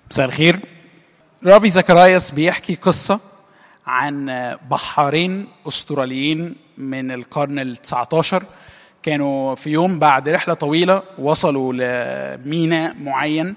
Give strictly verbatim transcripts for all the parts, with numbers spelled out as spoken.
مساء الخير. رافي زكراياس بيحكي قصة عن بحارين أستراليين من القرن التاسع عشر. كانوا في يوم بعد رحلة طويلة وصلوا لميناء معين،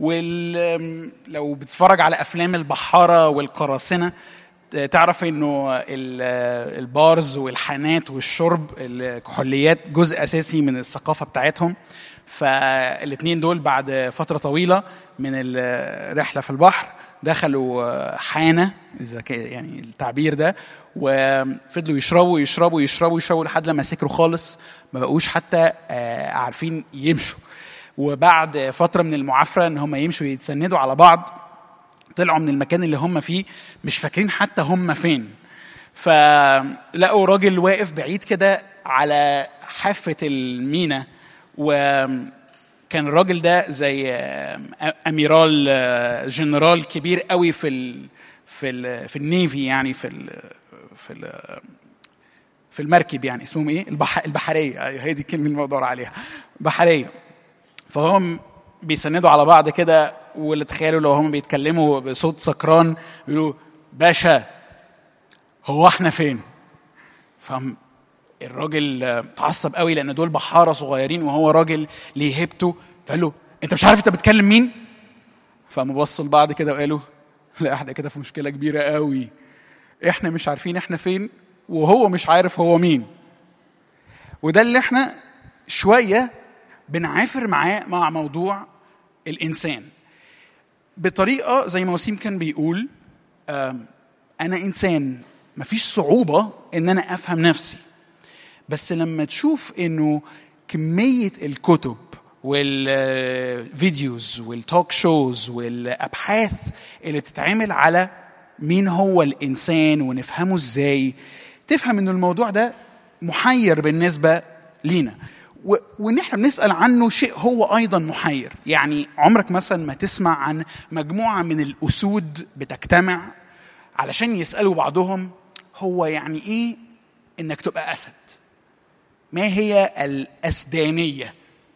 ولو بتتفرج على أفلام البحارة والقراصنة تعرف إنه البارز والحانات والشرب الكحوليات جزء أساسي من الثقافة بتاعتهم. فالاثنين دول بعد فترة طويلة من الرحلة في البحر دخلوا حانة، إذا يعني التعبير ده، وفضلوا يشربوا يشربوا يشربوا يشربوا لحد لما سكروا خالص، ما بقوش حتى عارفين يمشوا. وبعد فترة من المعافرة إن هم يمشوا يتسندوا على بعض، طلعوا من المكان اللي هم فيه مش فاكرين حتى هم فين. فلقوا راجل واقف بعيد كده على حافة المينا، وكان الراجل ده زي أميرال جنرال كبير قوي في ال في ال في النيفي، يعني في ال في ال في المركب، يعني اسمهم ايه، البح البحريه، هي دي الكلمه اللي بدور عليها، بحريه. فهم بيسندوا على بعض كده، واللي تخيلوا لو هم بيتكلموا بصوت سكران يقولوا باشا هو احنا فين؟ فهم الراجل تعصب قوي لان دول بحاره صغيرين وهو راجل ليه هيبته، فقال له انت مش عارف انت بتكلم مين؟ فهم بصوا لبعض كده وقالوا لا احنا كده في مشكله كبيره قوي، احنا مش عارفين احنا فين وهو مش عارف هو مين. وده اللي احنا شويه بنعافر معاه مع موضوع الانسان بطريقه زي ما وسيم كان بيقول، انا انسان مفيش صعوبه ان انا افهم نفسي، بس لما تشوف انه كميه الكتب والفيديوز والتوك شوز والابحاث اللي تتعمل على مين هو الانسان ونفهمه ازاي، تفهم ان الموضوع ده محير بالنسبه لينا، وان احنا بنسال عنه شيء هو ايضا محير. يعني عمرك مثلا ما تسمع عن مجموعه من الاسود بتجتمع علشان يسالوا بعضهم هو يعني ايه انك تبقى اسد؟ ما هي الاسدانيه؟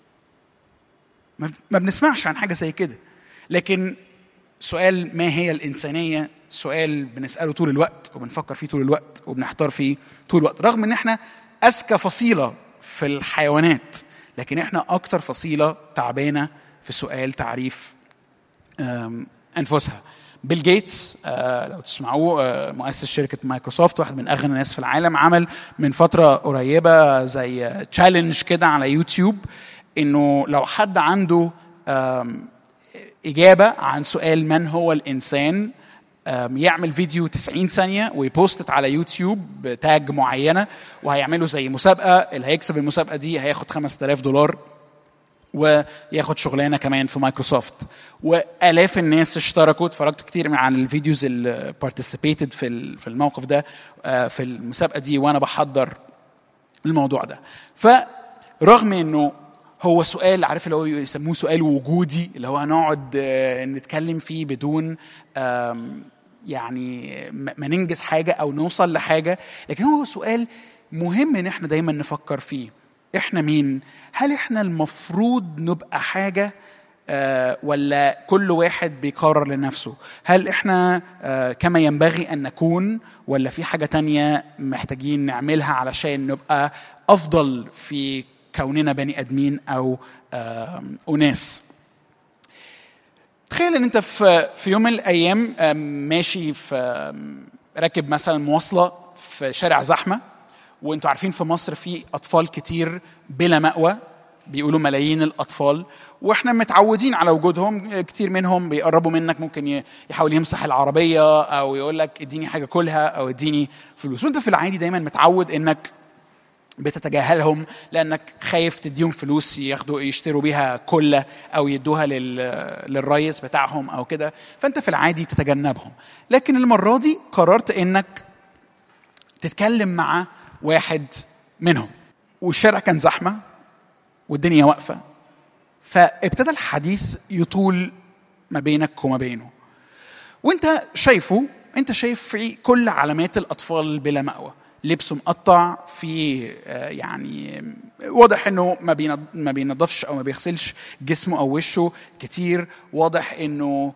ما بنسمعش عن حاجه زي كده. لكن سؤال ما هي الانسانيه سؤال بنساله طول الوقت وبنفكر فيه طول الوقت وبنحتار فيه طول الوقت، رغم ان احنا اذكى فصيله في الحيوانات، لكن احنا اكتر فصيله تعبانه في سؤال تعريف انفسها. بيل جيتس لو تسمعوه مؤسس شركه مايكروسوفت، واحد من اغنى الناس في العالم، عمل من فتره قريبه زي تشالنج كده على يوتيوب، انه لو حد عنده اجابه عن سؤال من هو الانسان يعمل فيديو تسعين ثانية ويبوستت على يوتيوب بتاج معينة، وهيعملوا زي مسابقة، اللي هيكسب المسابقة دي هياخد خمسة آلاف دولار وياخد شغلانة كمان في مايكروسوفت. وآلاف الناس اشتركوا، اتفرجت كتير عن الفيديوز اللي participated في في الموقف ده في المسابقة دي وانا بحضر الموضوع ده. فرغم انه هو سؤال، عارف اللي هو يسموه سؤال وجودي، اللي هو هنقعد نتكلم فيه بدون يعني ما ننجز حاجة أو نوصل لحاجة، لكن هو سؤال مهم إن إحنا دايما نفكر فيه. إحنا مين؟ هل إحنا المفروض نبقى حاجة ولا كل واحد بيقرر لنفسه؟ هل إحنا كما ينبغي أن نكون، ولا في حاجة تانية محتاجين نعملها علشان نبقى أفضل في كوننا بني أدمين أو أناس؟ تخيل ان انت في في يوم من الايام ماشي في راكب مثلا مواصله في شارع زحمه، وانتوا عارفين في مصر في اطفال كتير بلا مأوى، بيقولوا ملايين الاطفال، واحنا متعودين على وجودهم. كتير منهم بيقربوا منك، ممكن يحاول يمسح العربيه او يقول لك اديني حاجه كلها او اديني فلوس، وانت في العادي دايما متعود انك بتتجاهلهم لانك خايف تديهم فلوس ياخدوا يشتروا بيها كله او يدوها للرئيس بتاعهم او كده، فانت في العادي تتجنبهم. لكن المره دي قررت انك تتكلم مع واحد منهم، والشارع كان زحمه والدنيا واقفه، فابتدى الحديث يطول ما بينك وما بينه، وانت شايفه انت شايف في كل علامات الاطفال بلا مأوى، لبسه مقطع، في يعني واضح انه ما بينظفش او ما بيغسلش جسمه او وشه كتير، واضح انه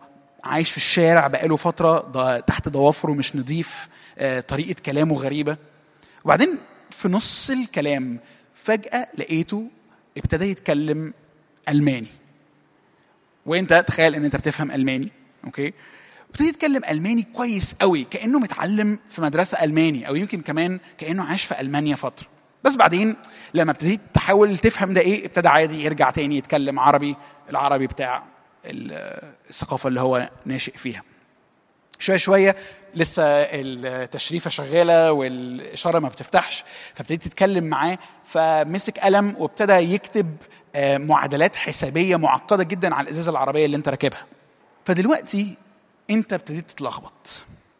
عايش في الشارع بقاله فترة تحت ضوافره مش نظيف، طريقة كلامه غريبة. وبعدين في نص الكلام فجأة لقيته ابتدى يتكلم ألماني، وانت تخيل ان انت بتفهم ألماني، اوكي، ابتدى يتكلم ألماني كويس قوي كأنه متعلم في مدرسة ألماني، او يمكن كمان كأنه عاش في ألمانيا فترة. بس بعدين لما ابتديت تحاول تفهم ده ايه، ابتدى عادي يرجع تاني يتكلم عربي، العربي بتاع الثقافة اللي هو ناشئ فيها. شوية شوية لسه التشريفة شغالة والإشارة ما بتفتحش، فابتديت تتكلم معاه، فمسك قلم وابتدى يكتب معادلات حسابية معقدة جدا على الإزازة العربية اللي انت راكبها. فدلوقتي انت ابتديت تتلخبط.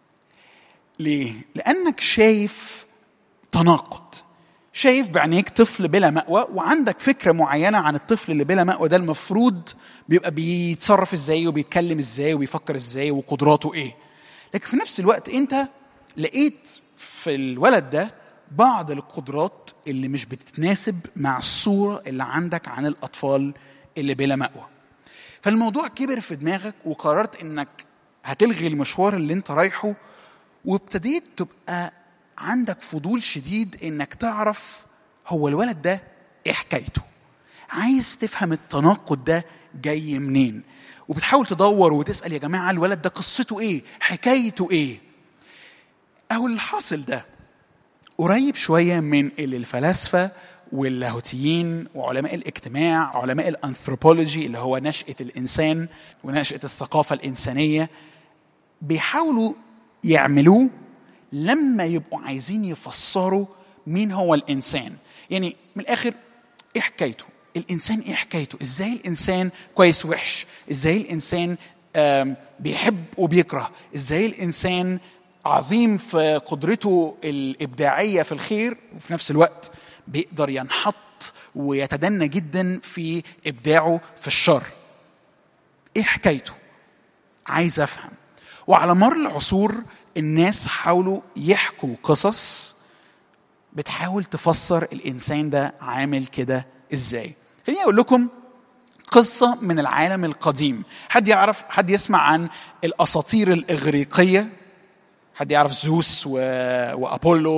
ليه؟ لأنك شايف تناقض، شايف بعينيك طفل بلا مأوى، وعندك فكرة معينة عن الطفل اللي بلا مأوى ده المفروض بيبقى بيتصرف ازاي وبيتكلم ازاي وبيفكر ازاي وقدراته ايه. لكن في نفس الوقت انت لقيت في الولد ده بعض القدرات اللي مش بتتناسب مع الصورة اللي عندك عن الأطفال اللي بلا مأوى. فالموضوع كبر في دماغك وقررت انك هتلغي المشوار اللي انت رايحه، وابتديت تبقى عندك فضول شديد انك تعرف هو الولد ده ايه حكايته، عايز تفهم التناقض ده جاي منين، وبتحاول تدور وتسأل يا جماعة الولد ده قصته ايه، حكايته ايه. اهو الحاصل ده قريب شوية من اللي الفلاسفة واللاهوتيين وعلماء الاجتماع، علماء الانثروبولوجي اللي هو نشأة الإنسان ونشأة الثقافة الإنسانية، بيحاولوا يعملوه لما يبقوا عايزين يفسروا مين هو الإنسان. يعني من الآخر إيه حكايته الإنسان، إيه حكايته، إزاي الإنسان كويس وحش، إزاي الإنسان بيحب وبيكره، إزاي الإنسان عظيم في قدرته الإبداعية في الخير، وفي نفس الوقت بيقدر ينحط ويتدنى جدا في إبداعه في الشر. إيه حكايته؟ عايز أفهم. وعلى مر العصور الناس حاولوا يحكوا قصص بتحاول تفسر الإنسان ده عامل كده إزاي. خليني أقول لكم قصة من العالم القديم. حد يعرف، حد يسمع عن الأساطير الإغريقية؟ حد يعرف زوس و... وأبولو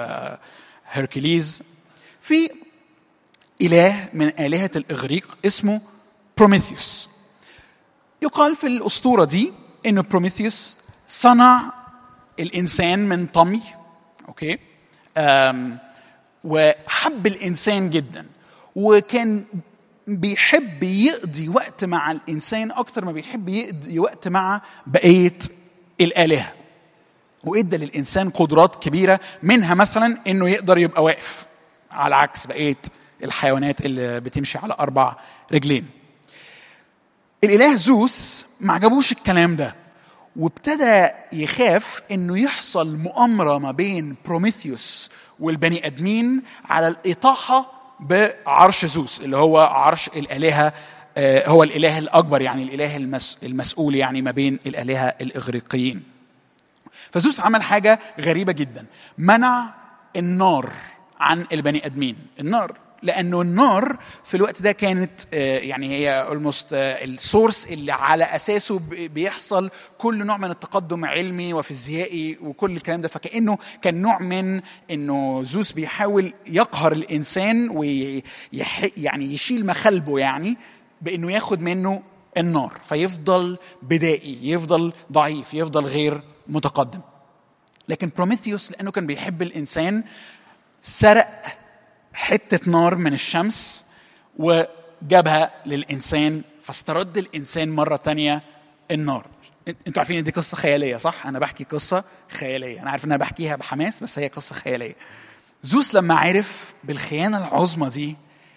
وهيركليز؟ في إله من آلهة الإغريق اسمه بروميثيوس. يقال في الأسطورة دي إنه بروميثيوس صنع الإنسان من طمي، أوكي، أم وحب الإنسان جدا، وكان بيحب يقضي وقت مع الإنسان أكتر ما بيحب يقضي وقت مع بقية الآلهة. وإدى للإنسان قدرات كبيرة، منها مثلا إنه يقدر يبقى واقف على عكس بقية الحيوانات اللي بتمشي على أربع رجلين. الإله زوس ما عجبوش الكلام ده، وابتدى يخاف إنه يحصل مؤامرة ما بين بروميثيوس والبني أدمين على الإطاحة بعرش زوس اللي هو عرش الآلهة، هو الإله الأكبر، يعني الإله المسؤول يعني ما بين الآلهة الإغريقيين. فزوس عمل حاجة غريبة جدا، منع النار عن البني أدمين. النار لأنه النار في الوقت ده كانت يعني هي almost السورس اللي على أساسه بيحصل كل نوع من التقدم علمي وفيزيائي وكل الكلام ده. فكأنه كان نوع من إنه زوس بيحاول يقهر الإنسان ويح يعني يشيل مخالبه، يعني بإنه ياخد منه النار فيفضل بدائي، يفضل ضعيف، يفضل غير متقدم. لكن بروميثيوس لأنه كان بيحب الإنسان سرق حتة نار من الشمس وجابها للإنسان، فاسترد الإنسان مرة تانية النار. انتوا عارفين دي قصة خيالية صح؟ أنا بحكي قصة خيالية، أنا عارف أن أنا بحكيها بحماس بس هي قصة خيالية. زوس لما عرف بالخيانة العظمى دي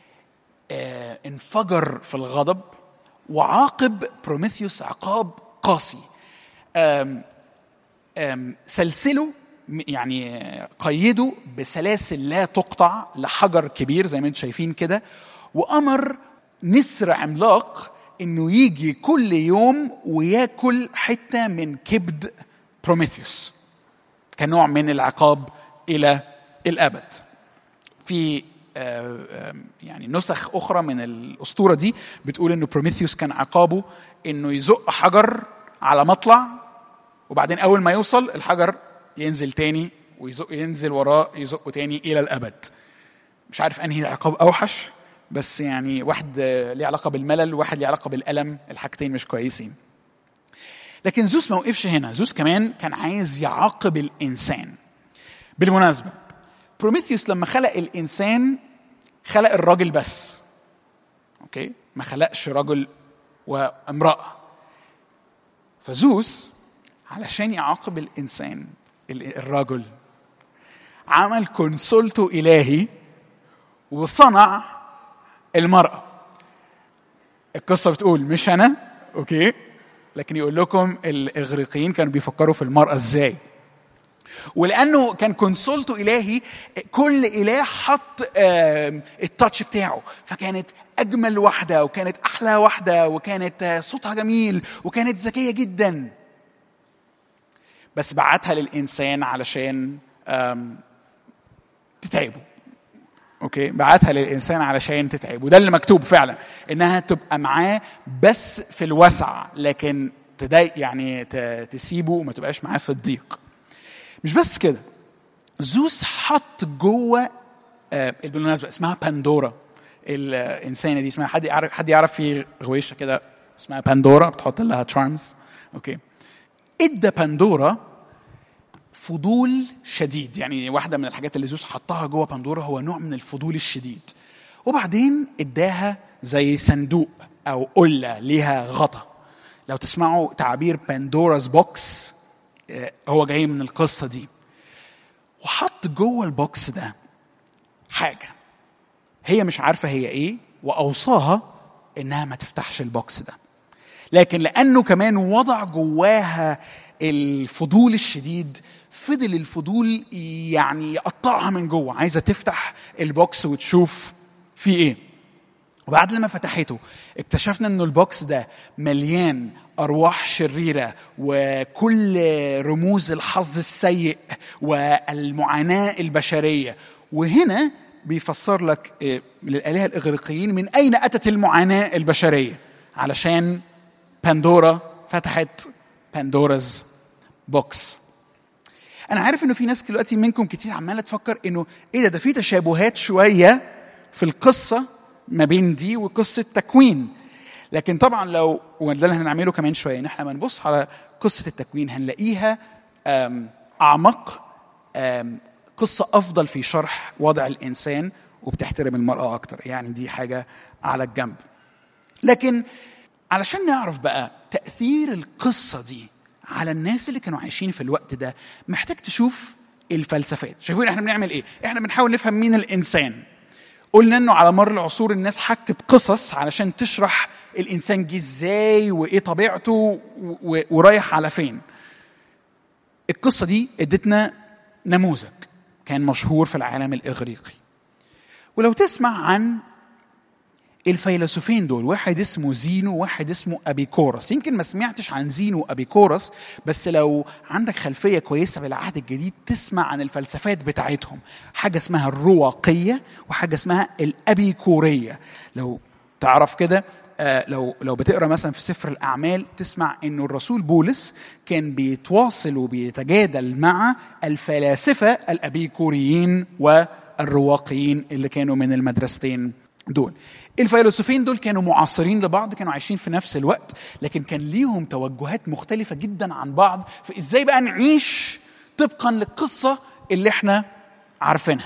اه انفجر في الغضب وعاقب بروميثيوس عقاب قاسي. ام ام سلسله يعني قيده بسلاسل لا تقطع لحجر كبير زي ما انتم شايفين كده، وأمر نسر عملاق انه يجي كل يوم وياكل حتة من كبد بروميثيوس كنوع من العقاب إلى الأبد. في يعني نسخ أخرى من الأسطورة دي بتقول إنه بروميثيوس كان عقابه إنه يزق حجر على مطلع، وبعدين اول ما يوصل الحجر ينزل تاني ويزق، ينزل وراه يزقه تاني الى الابد. مش عارف انهي عقاب اوحش، بس يعني واحد ليه علاقه بالملل وواحد ليه علاقه بالالم، الحاجتين مش كويسين. لكن زوس ما وقفش هنا، زوس كمان كان عايز يعاقب الانسان. بالمناسبه بروميثيوس لما خلق الانسان خلق الراجل بس، اوكي، ما خلقش رجل وامراه. فزوس علشان يعاقب الانسان الرجل عمل كونسولتو الهي وصنع المرأة. القصة بتقول مش أنا، أوكي، لكن يقول لكم الإغريقيين كانوا بيفكروا في المرأة إزاي. ولأنه كان كونسولتو إلهي، كل إله حط التاتش بتاعه، فكانت أجمل واحدة وكانت أحلى واحدة وكانت صوتها جميل وكانت ذكية جدا، بس بعتها للإنسان علشان تتعبه. اوكي، بعتها للانسان علشان تتعب، وده اللي مكتوب فعلا، انها تبقى معاه بس في الوسع، لكن تضايق يعني تسيبه وما تبقاش معاه في الضيق. مش بس كده، زوس حط جوه آه بالمناسبه اسمها باندورا، الانسانه دي اسمها، حد يعرف حد يعرف في غويشه كده اسمها باندورا بتحط لها تشارمز. اوكي، ادى باندورا فضول شديد، يعني واحدة من الحاجات اللي زوس حطها جوه باندورا هو نوع من الفضول الشديد. وبعدين اداها زي صندوق او قلة ليها غطا. لو تسمعوا تعبير باندورا's بوكس هو جاي من القصة دي. وحط جوه البوكس ده حاجة هي مش عارفة هي ايه، واوصاها انها ما تفتحش البوكس ده، لكن لانه كمان وضع جواها الفضول الشديد، فضل الفضول يعني يقطعها من جوه، عايزه تفتح البوكس وتشوف فيه ايه. وبعد لما فتحته اكتشفنا انه البوكس ده مليان ارواح شريره وكل رموز الحظ السيء والمعاناه البشريه. وهنا بيفسر لك للآلهة الإغريقيين من أين أتت المعاناة البشرية، علشان باندورا فتحت باندورا's بوكس. أنا عارف إنه في ناس دلوقتي منكم كتير عمالة تفكر إنه إيه ده ده في تشابهات شوية في القصة ما بين دي وقصة تكوين. لكن طبعا لو وده اللي هنعمله كمان شوية، إن إحنا بنبص على قصة التكوين هنلاقيها أعمق، قصة أفضل في شرح وضع الإنسان وبتحترم المرأة أكتر، يعني دي حاجة على الجنب. لكن علشان نعرف بقى تأثير القصة دي على الناس اللي كانوا عايشين في الوقت ده، محتاج تشوف الفلسفات. شايفين احنا بنعمل ايه؟ احنا بنحاول نفهم مين الإنسان. قلنا انه على مر العصور الناس حكت قصص علشان تشرح الإنسان جه ازاي وايه طبيعته ورايح على فين. القصة دي ادتنا نموذج كان مشهور في العالم الإغريقي. ولو تسمع عن الفيلسوفين دول، واحد اسمه زينو وواحد اسمه أبيكورس. يمكن ما سمعتش عن زينو وأبيكورس، بس لو عندك خلفية كويسة بالعهد الجديد تسمع عن الفلسفات بتاعتهم. حاجة اسمها الرواقية وحاجة اسمها الأبيكورية. لو تعرف كده، لو لو بتقرا مثلا في سفر الأعمال تسمع إنه الرسول بولس كان بيتواصل وبيتجادل مع الفلاسفة الأبيكوريين والرواقيين اللي كانوا من المدرستين دول. الفيلسوفين دول كانوا معاصرين لبعض، كانوا عايشين في نفس الوقت، لكن كان ليهم توجهات مختلفة جدا عن بعض في إزاي بقى نعيش طبقا للقصة اللي احنا عارفينها.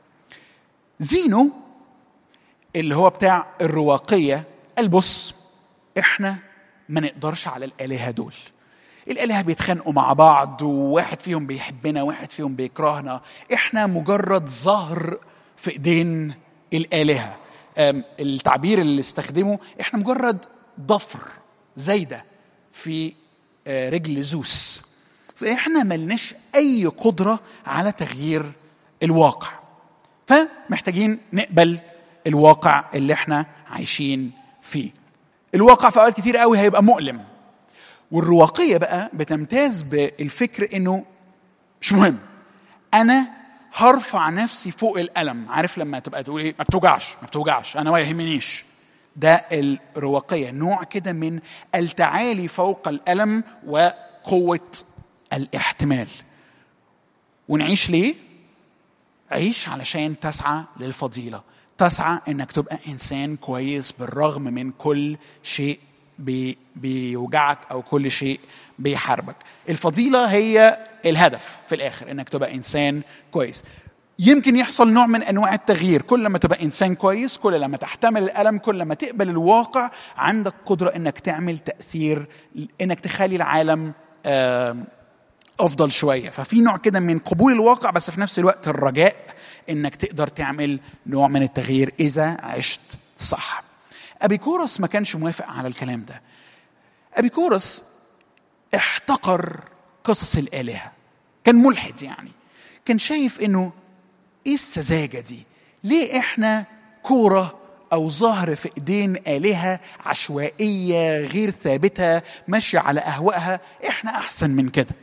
زينو اللي هو بتاع الرواقية قال بص، احنا ما نقدرش على الآلهة دول. الآلهة بيتخانقوا مع بعض، وواحد فيهم بيحبنا واحد فيهم بيكرهنا، احنا مجرد ظهر في ايدين الآلهة. التعبير اللي استخدمه احنا مجرد ضفر زايدة في رجل زوس، فاحنا ملناش اي قدرة على تغيير الواقع، فمحتاجين نقبل الواقع اللي احنا عايشين فيه. الواقع في اوقات كتير قوي هيبقى مؤلم. والرواقية بقى بتمتاز بالفكر انه مش مهم، انا هرفع نفسي فوق الألم. عارف لما تبقى تقول ايه؟ ما بتوجعش ما بتوجعش انا ما يهمنيش. ده الرواقية، نوع كده من التعالي فوق الألم وقوة الاحتمال. ونعيش ليه؟ عيش علشان تسعى للفضيلة، تسعى انك تبقى انسان كويس بالرغم من كل شيء بي بيوجعك او كل شيء بيحاربك. الفضيلة هي الهدف في الاخر، انك تبقى انسان كويس. يمكن يحصل نوع من انواع التغيير، كل ما تبقى انسان كويس، كل لما تحتمل الالم، كل ما تقبل الواقع، عندك قدرة انك تعمل تأثير، انك تخلي العالم افضل شوية. ففي نوع كده من قبول الواقع، بس في نفس الوقت الرجاء انك تقدر تعمل نوع من التغيير اذا عشت صح. أبيكورس ما كانش موافق على الكلام ده. أبيكورس احتقر قصص الآلهة، كان ملحد يعني، كان شايف انه ايه السذاجة دي؟ ليه احنا كورة او ظهر في ايدين آلهة عشوائية غير ثابتة ماشية على اهوائها؟ احنا احسن من كده.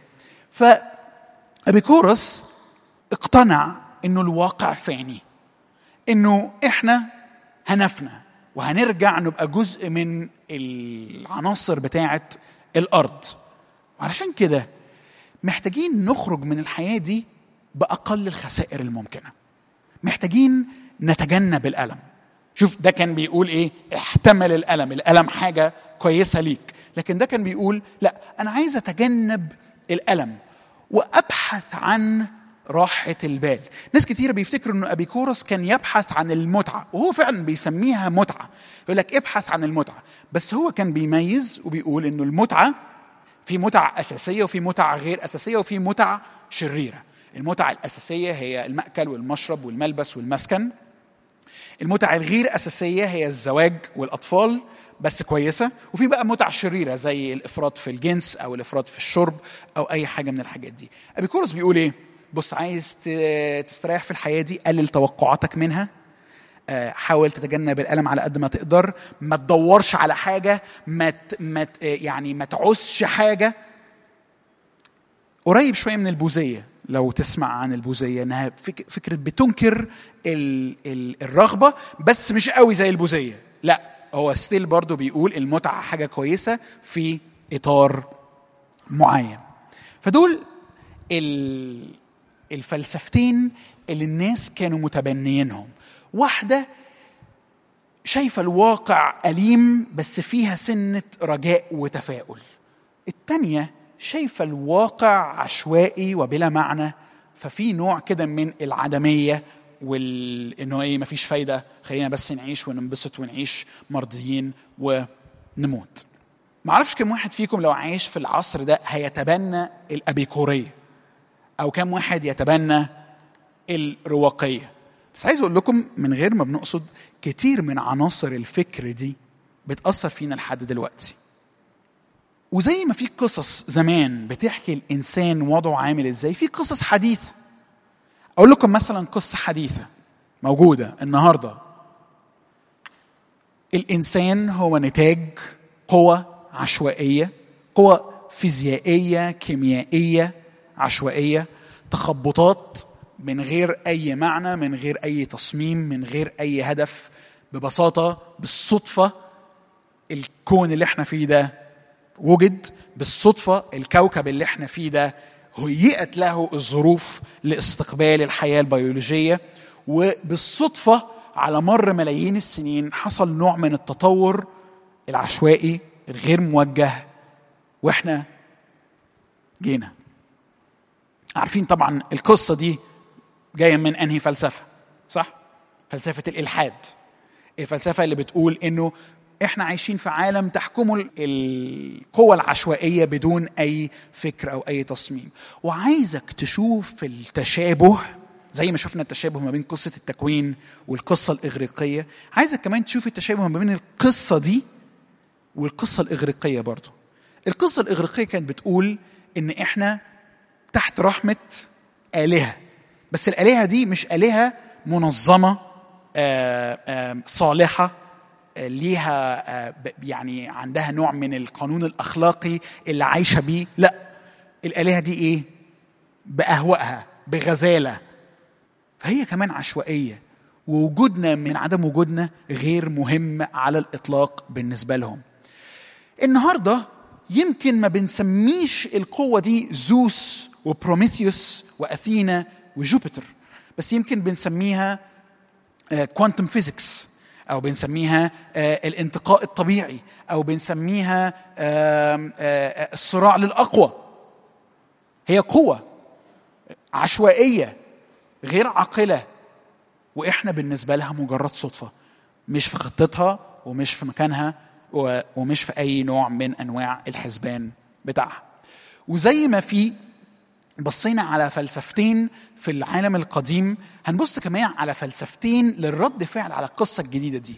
فأبيكورس اقتنع انه الواقع فاني، انه احنا هنفنى وهنرجع نبقى جزء من العناصر بتاعة الارض، وعلشان كده محتاجين نخرج من الحياة دي بأقل الخسائر الممكنة، محتاجين نتجنب الألم. شوف ده كان بيقول ايه؟ احتمل الألم، الألم حاجة كويسة ليك، لكن ده كان بيقول لا، أنا عايز أتجنب الألم وأبحث عن راحة البال. ناس كتير بيفتكروا أنه أبيكورس كان يبحث عن المتعة، وهو فعلا بيسميها متعة، يقول لك ابحث عن المتعة، بس هو كان بيميز وبيقول أنه المتعة في متعة أساسية وفي متعة غير أساسية وفي متعة شريرة. المتعة الأساسية هي المأكل والمشرب والملبس والمسكن. المتعة الغير أساسية هي الزواج والأطفال، بس كويسة. وفي بقى متعة شريرة زي الإفراط في الجنس أو الإفراط في الشرب أو أي حاجة من الحاجات دي. أبيكورس بيقول إيه؟ بص، عايز تستريح في الحياة دي، قلل توقعاتك منها، حاول تتجنب الألم على قد ما تقدر، ما تدورش على حاجة، ما ما يعني ما تعوزش حاجة. قريب شوية من البوذية، لو تسمع عن البوذية، انها فكرة بتنكر الرغبة بس مش قوي زي البوذية. لا، هو ستيل برضو بيقول المتعة حاجة كويسة في إطار معين. فدول الفلسفتين اللي الناس كانوا متبنيينهم. واحدة شايفة الواقع أليم بس فيها سنة رجاء وتفاؤل. التانية شايفة الواقع عشوائي وبلا معنى، ففي نوع كده من العدمية وإنه إيه، مفيش فايدة، خلينا بس نعيش وننبسط ونعيش مرضيين ونموت. معرفش كم واحد فيكم لو عايش في العصر ده هيتبنى الأبيكورية، أو كم واحد يتبنى الرواقية. بس عايز أقول لكم من غير ما بنقصد، كتير من عناصر الفكر دي بتأثر فينا لحد دلوقتي. وزي ما في قصص زمان بتحكي الإنسان وضعه عامل إزاي، في قصص حديثة. أقول لكم مثلا قصة حديثة موجودة النهاردة. الإنسان هو نتاج قوة عشوائية، قوة فيزيائية كيميائية عشوائية، تخبطات من غير أي معنى، من غير أي تصميم، من غير أي هدف. ببساطة بالصدفة الكون اللي احنا فيه ده وجد، بالصدفة الكوكب اللي احنا فيه ده هيئت له الظروف لاستقبال الحياة البيولوجية، وبالصدفة على مر ملايين السنين حصل نوع من التطور العشوائي الغير موجه، واحنا جينا. عارفين طبعا القصة دي جاية من أنهي فلسفة؟ صح؟ فلسفة الإلحاد، الفلسفة اللي بتقول إنه إحنا عايشين في عالم تحكمه القوة العشوائية بدون أي فكر أو أي تصميم. وعايزك تشوف التشابه زي ما شفنا التشابه ما بين قصة التكوين والقصة الإغريقية، عايزك كمان تشوف التشابه ما بين القصة دي والقصة الإغريقية برضو. القصة الإغريقية كانت بتقول إن إحنا تحت رحمة آلهة، بس الآلهة دي مش آلهة منظمة آآ آآ صالحة ليها يعني عندها نوع من القانون الأخلاقي اللي عايشة بيه. لا، الآلهة دي إيه؟ بأهوائها، بغزالة، فهي كمان عشوائية. ووجودنا من عدم وجودنا غير مهم على الإطلاق بالنسبة لهم. النهاردة يمكن ما بنسميش القوة دي زوس وبروميثيوس وأثينا وجوبيتر، بس يمكن بنسميها كوانتم فيزيكس، أو بنسميها الانتقاء الطبيعي، أو بنسميها الصراع للأقوى. هي قوة عشوائية غير عاقلة، وإحنا بالنسبة لها مجرد صدفة، مش في خطتها ومش في مكانها ومش في أي نوع من أنواع الحسبان بتاعها. وزي ما في بصينا على فلسفتين في العالم القديم، هنبص كمان على فلسفتين للرد فعل على القصة الجديدة دي.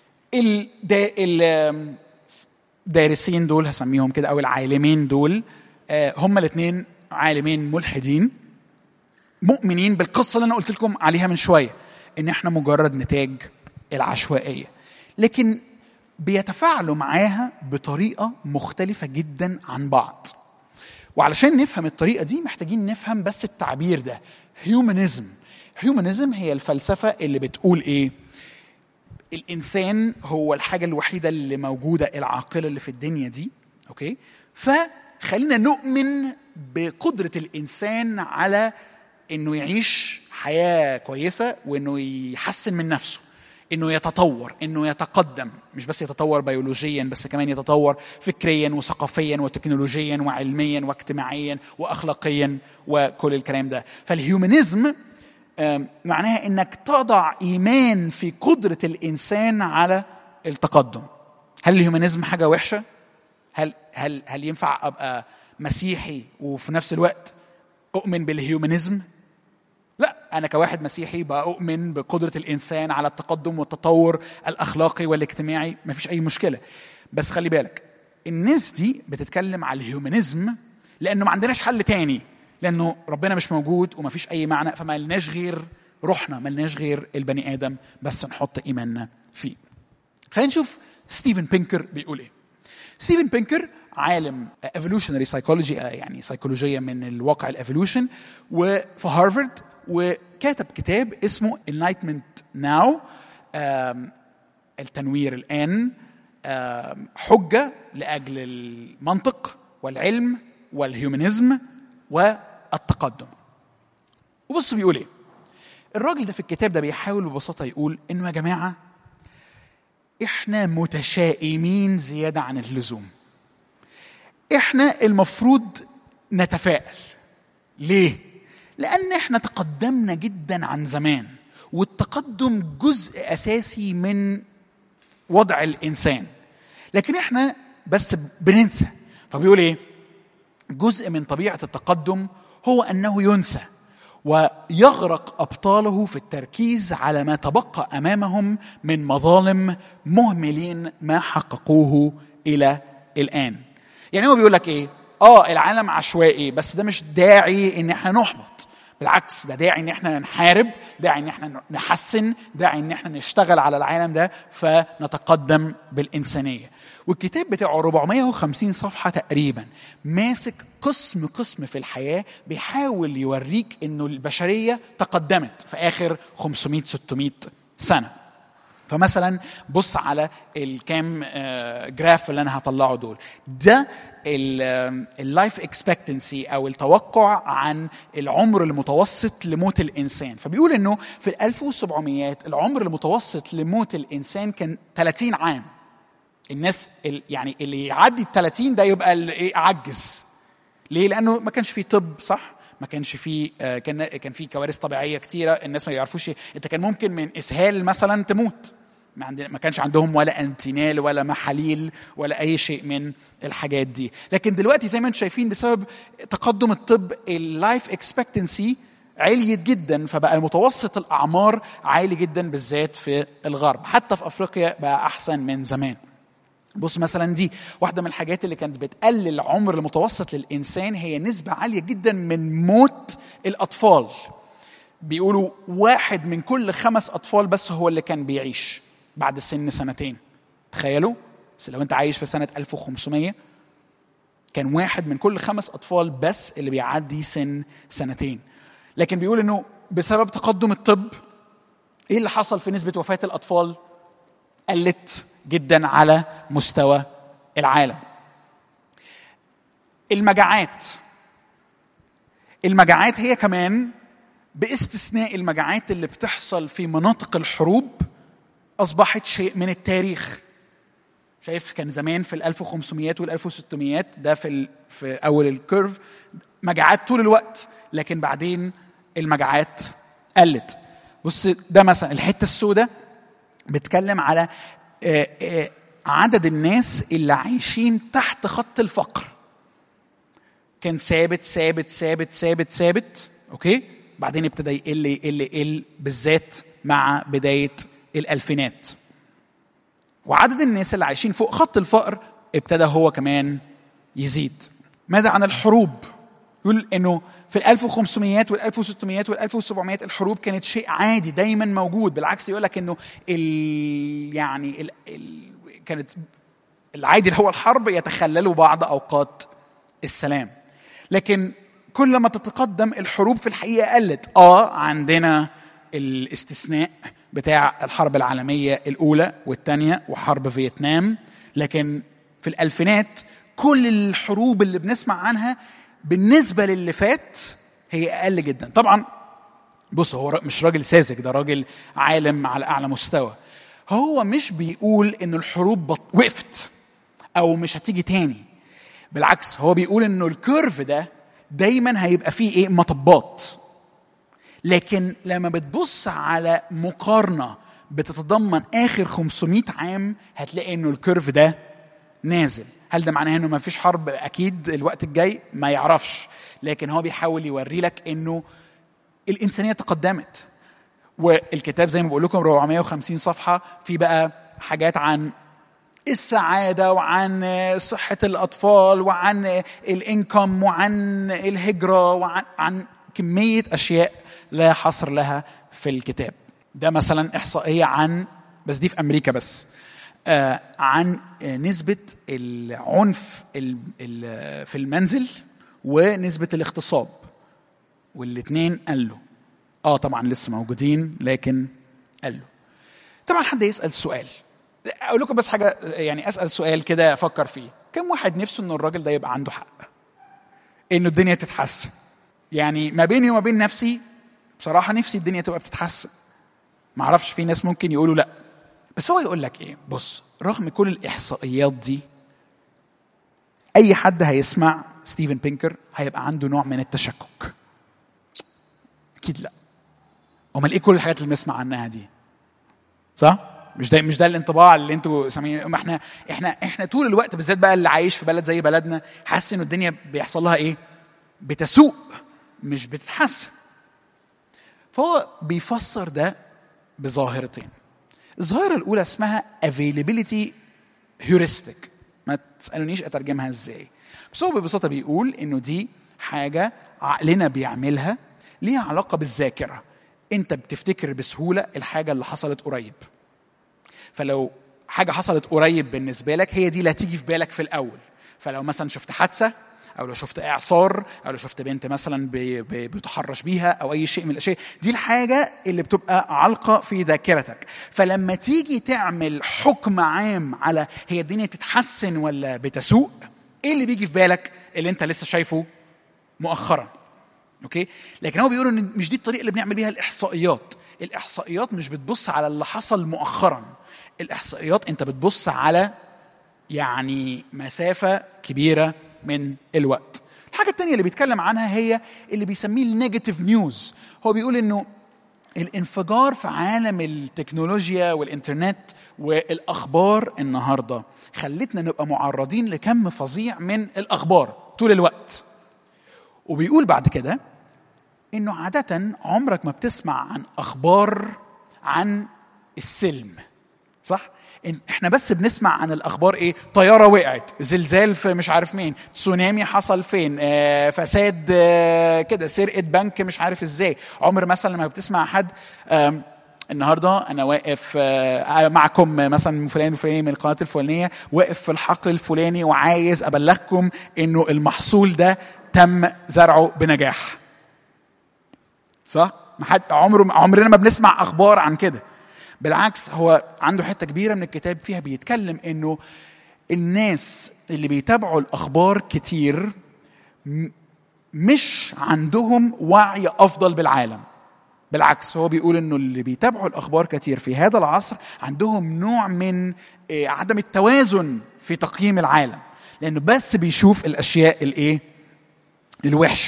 الدارسين دول هسميهم كده، أو العالمين دول، هم الاثنين عالمين ملحدين مؤمنين بالقصة اللي أنا قلت لكم عليها من شوية، إن إحنا مجرد نتاج العشوائية، لكن بيتفاعلوا معاها بطريقة مختلفة جدا عن بعض. وعلشان نفهم الطريقة دي محتاجين نفهم بس التعبير ده، هيومانيزم. هيومانيزم هي الفلسفة اللي بتقول إيه؟ الإنسان هو الحاجة الوحيدة اللي موجودة العاقلة اللي في الدنيا دي، أوكي؟ فخلينا نؤمن بقدرة الإنسان على إنه يعيش حياة كويسة، وإنه يحسن من نفسه، إنه يتطور، إنه يتقدم، مش بس يتطور بيولوجيا، بس كمان يتطور فكريا وثقافيا وتكنولوجيا وعلميا واجتماعيا وأخلاقيا وكل الكلام ده. فالهيومانيزم معناها إنك تضع إيمان في قدرة الإنسان على التقدم. هل الهيومانيزم حاجة وحشة؟ هل هل هل ينفع أبقى مسيحي وفي نفس الوقت أؤمن بالهيومانيزم؟ لا، أنا كواحد مسيحي بأؤمن بقدرة الإنسان على التقدم والتطور الأخلاقي والاجتماعي، ما فيش أي مشكلة. بس خلي بالك، الناس دي بتتكلم على الهيومانيزم لأنه ما عندناش حل تاني، لأنه ربنا مش موجود وما فيش أي معنى، فما لناش غير روحنا، ما لناش غير البني آدم بس نحط إيماننا فيه. خلينا نشوف ستيفن بينكر بيقول إيه. ستيفن بينكر عالم evolutionary psychology، يعني سيكولوجية من الواقع الإيفولوشن، وفي هارفارد، وكاتب كتاب اسمه Enlightenment Now، التنوير الآن، حجة لأجل المنطق والعلم والهيومانيزم والتقدم. وبصوا بيقول إيه الراجل ده في الكتاب ده. بيحاول ببساطة يقول إنه يا جماعة إحنا متشائمين زيادة عن اللزوم. إحنا المفروض نتفائل. ليه؟ لأن إحنا تقدمنا جدا عن زمان، والتقدم جزء أساسي من وضع الإنسان، لكن إحنا بس بننسى. فبيقول إيه؟ جزء من طبيعة التقدم هو أنه ينسى، ويغرق أبطاله في التركيز على ما تبقى أمامهم من مظالم، مهملين ما حققوه إلى الآن. يعني هو بيقول لك إيه؟ آه العالم عشوائي، بس ده مش داعي إن إحنا نحبط، بالعكس ده داعي إن إحنا نحارب، داعي إن إحنا نحسن، داعي إن إحنا نشتغل على العالم ده فنتقدم بالإنسانية. والكتاب بتاعه أربعمائة وخمسين صفحة تقريبا، ماسك قسم قسم في الحياة، بيحاول يوريك إنه البشرية تقدمت في آخر خمسمائة ستمائة سنة. فمثلا بص على الكام جراف اللي أنا هطلعه دول، ده اللايف اكسبكتنسي أو التوقع عن العمر المتوسط لموت الإنسان. فبيقول إنه في الألف وسبعمائة العمر المتوسط لموت الإنسان كان ثلاثين عام. الناس يعني اللي يعدي الثلاثين ده يبقى اللي عجز. ليه؟ لأنه ما كانش فيه طب، صح؟ ما كانش فيه كان كان فيه كوارث طبيعية كتيرة، الناس ما يعرفوش. انت كان ممكن من إسهال مثلا تموت، ما عندنا ما كانش عندهم ولا انتينال ولا محاليل ولا أي شيء من الحاجات دي. لكن دلوقتي زي ما انتم شايفين بسبب تقدم الطب اللايف اكسبكتنسي عالية جدا، فبقى المتوسط الأعمار عالي جدا بالذات في الغرب. حتى في أفريقيا بقى أحسن من زمان. بص مثلا دي واحدة من الحاجات اللي كانت بتقلل العمر المتوسط للإنسان، هي نسبة عالية جدا من موت الأطفال. بيقولوا واحد من كل خمس أطفال بس هو اللي كان بيعيش بعد سن سنتين. تخيلوا، بس لو أنت عايش في سنة ألف وخمسمائة كان واحد من كل خمس أطفال بس اللي بيعدي سن سنتين. لكن بيقول إنه بسبب تقدم الطب ايه اللي حصل في نسبة وفاة الأطفال؟ قلت جدا على مستوى العالم. المجاعات المجاعات هي كمان باستثناء المجاعات اللي بتحصل في مناطق الحروب أصبحت شيء من التاريخ. شايف كان زمان في الألف وخمسميات والألف وستميات ده في, ال... في أول الكيرف مجاعات طول الوقت، لكن بعدين المجاعات قلت. بص ده مثلا الحتة السوداء بتكلم على عدد الناس اللي عايشين تحت خط الفقر. كان ثابت ثابت ثابت ثابت ثابت اوكي، بعدين ابتدى يقل يقل يقل بالذات مع بداية الألفينات. وعدد الناس اللي عايشين فوق خط الفقر ابتدى هو كمان يزيد. ماذا عن الحروب؟ يقول انه في الألف وخمسميات والألف وستميات والألف وسبعميات الحروب كانت شيء عادي دايما موجود. بالعكس يقول لك انه ال يعني ال ال كانت العادي اللي هو الحرب يتخللوا بعض اوقات السلام. لكن كل ما تتقدم الحروب في الحقيقه قلت. اه عندنا الاستثناء بتاع الحرب العالميه الاولى والثانيه وحرب فيتنام، لكن في الألفينات كل الحروب اللي بنسمع عنها بالنسبة للي فات هي أقل جدا. طبعا بص هو مش راجل ساذج، ده راجل عالم على أعلى مستوى. هو مش بيقول إنه الحروب وقفت أو مش هتيجي تاني، بالعكس هو بيقول إنه الكيرف ده دايما هيبقى فيه إيه مطبات. لكن لما بتبص على مقارنة بتتضمن آخر خمسمية عام هتلاقي إنه الكيرف ده نازل. هل ده معناه انه ما فيش حرب؟ اكيد الوقت الجاي ما يعرفش، لكن هو بيحاول يوري لك انه الانسانيه تقدمت. والكتاب زي ما بقول لكم أربعمية وخمسين صفحه، في بقى حاجات عن السعاده وعن صحه الاطفال وعن الانكم وعن الهجره وعن عن كميه اشياء لا حصر لها في الكتاب ده. مثلا احصائيه عن بس دي في امريكا بس آه عن آه نسبة العنف في المنزل ونسبة الاغتصاب، والاثنين قالوا اه طبعا لسه موجودين لكن قالوا. طبعا حد يسأل سؤال، اقول لكم بس حاجة يعني اسأل سؤال كده افكر فيه. كم واحد نفسه ان الراجل ده يبقى عنده حق انه الدنيا تتحسن؟ يعني ما بيني وما بين نفسي بصراحة نفسي الدنيا تبقى بتتحسن. ما اعرفش في ناس ممكن يقولوا لا، بس هو يقول لك ايه؟ بص رغم كل الاحصائيات دي اي حد هيسمع ستيفن بينكر هيبقى عنده نوع من التشكك. اكيد لا. امال ايه كل الحاجات اللي بنسمع عنها دي؟ صح؟ مش ده مش ده الانطباع اللي انتوا سامعينه؟ ما احنا احنا احنا طول الوقت بالذات بقى اللي عايش في بلد زي بلدنا حاسس انه الدنيا بيحصل لها ايه؟ بتسوء مش بتتحسن. فهو بيفسر ده بظاهرتين. الظاهرة الأولى اسمها availability heuristic. ما تسألونيش أترجمها إزاي، بس هو ببساطة بيقول إنه دي حاجة عقلنا بيعملها ليها علاقة بالذاكرة. أنت بتفتكر بسهولة الحاجة اللي حصلت قريب، فلو حاجة حصلت قريب بالنسبة لك هي دي اللي هتيجي في بالك في الأول. فلو مثلا شفت حادثة أو لو شفت إعصار أو لو شفت بنت مثلا بتحرش بيها أو أي شيء من الأشياء دي، الحاجة اللي بتبقى علقة في ذاكرتك. فلما تيجي تعمل حكم عام على هي الدنيا تتحسن ولا بتسوء، إيه اللي بيجي في بالك؟ اللي أنت لسه شايفه مؤخرا. أوكي؟ لكن هو بيقول إن مش دي الطريقة اللي بنعمل بيها الإحصائيات. الإحصائيات مش بتبص على اللي حصل مؤخرا. الإحصائيات أنت بتبص على يعني مسافة كبيرة من الوقت. الحاجة التانية اللي بيتكلم عنها هي اللي بيسميه النيجاتيف نيوز. هو بيقول إنه الانفجار في عالم التكنولوجيا والإنترنت والأخبار النهاردة خلتنا نبقى معرضين لكم فظيع من الأخبار طول الوقت. وبيقول بعد كده إنه عادة عمرك ما بتسمع عن أخبار عن السلم، صح؟ احنا بس بنسمع عن الاخبار ايه؟ طياره وقعت، زلزال في مش عارف مين، تسونامي حصل فين، آه فساد آه كده، سرقه بنك مش عارف ازاي. عمر مثلا لما بتسمع حد آه النهارده انا واقف آه معكم مثلا فلان وفلان من القناه الفلانيه واقف في الحقل الفلاني وعايز ابلغكم انه المحصول ده تم زرعه بنجاح، صح؟ ما حد عمره عمرنا ما بنسمع اخبار عن كده. بالعكس هو عنده حته كبيره من الكتاب فيها بيتكلم انه الناس اللي بيتابعوا الاخبار كتير مش عندهم وعي افضل بالعالم. بالعكس هو بيقول انه اللي بيتابعوا الاخبار كتير في هذا العصر عندهم نوع من عدم التوازن في تقييم العالم، لانه بس بيشوف الاشياء الايه الوحشه.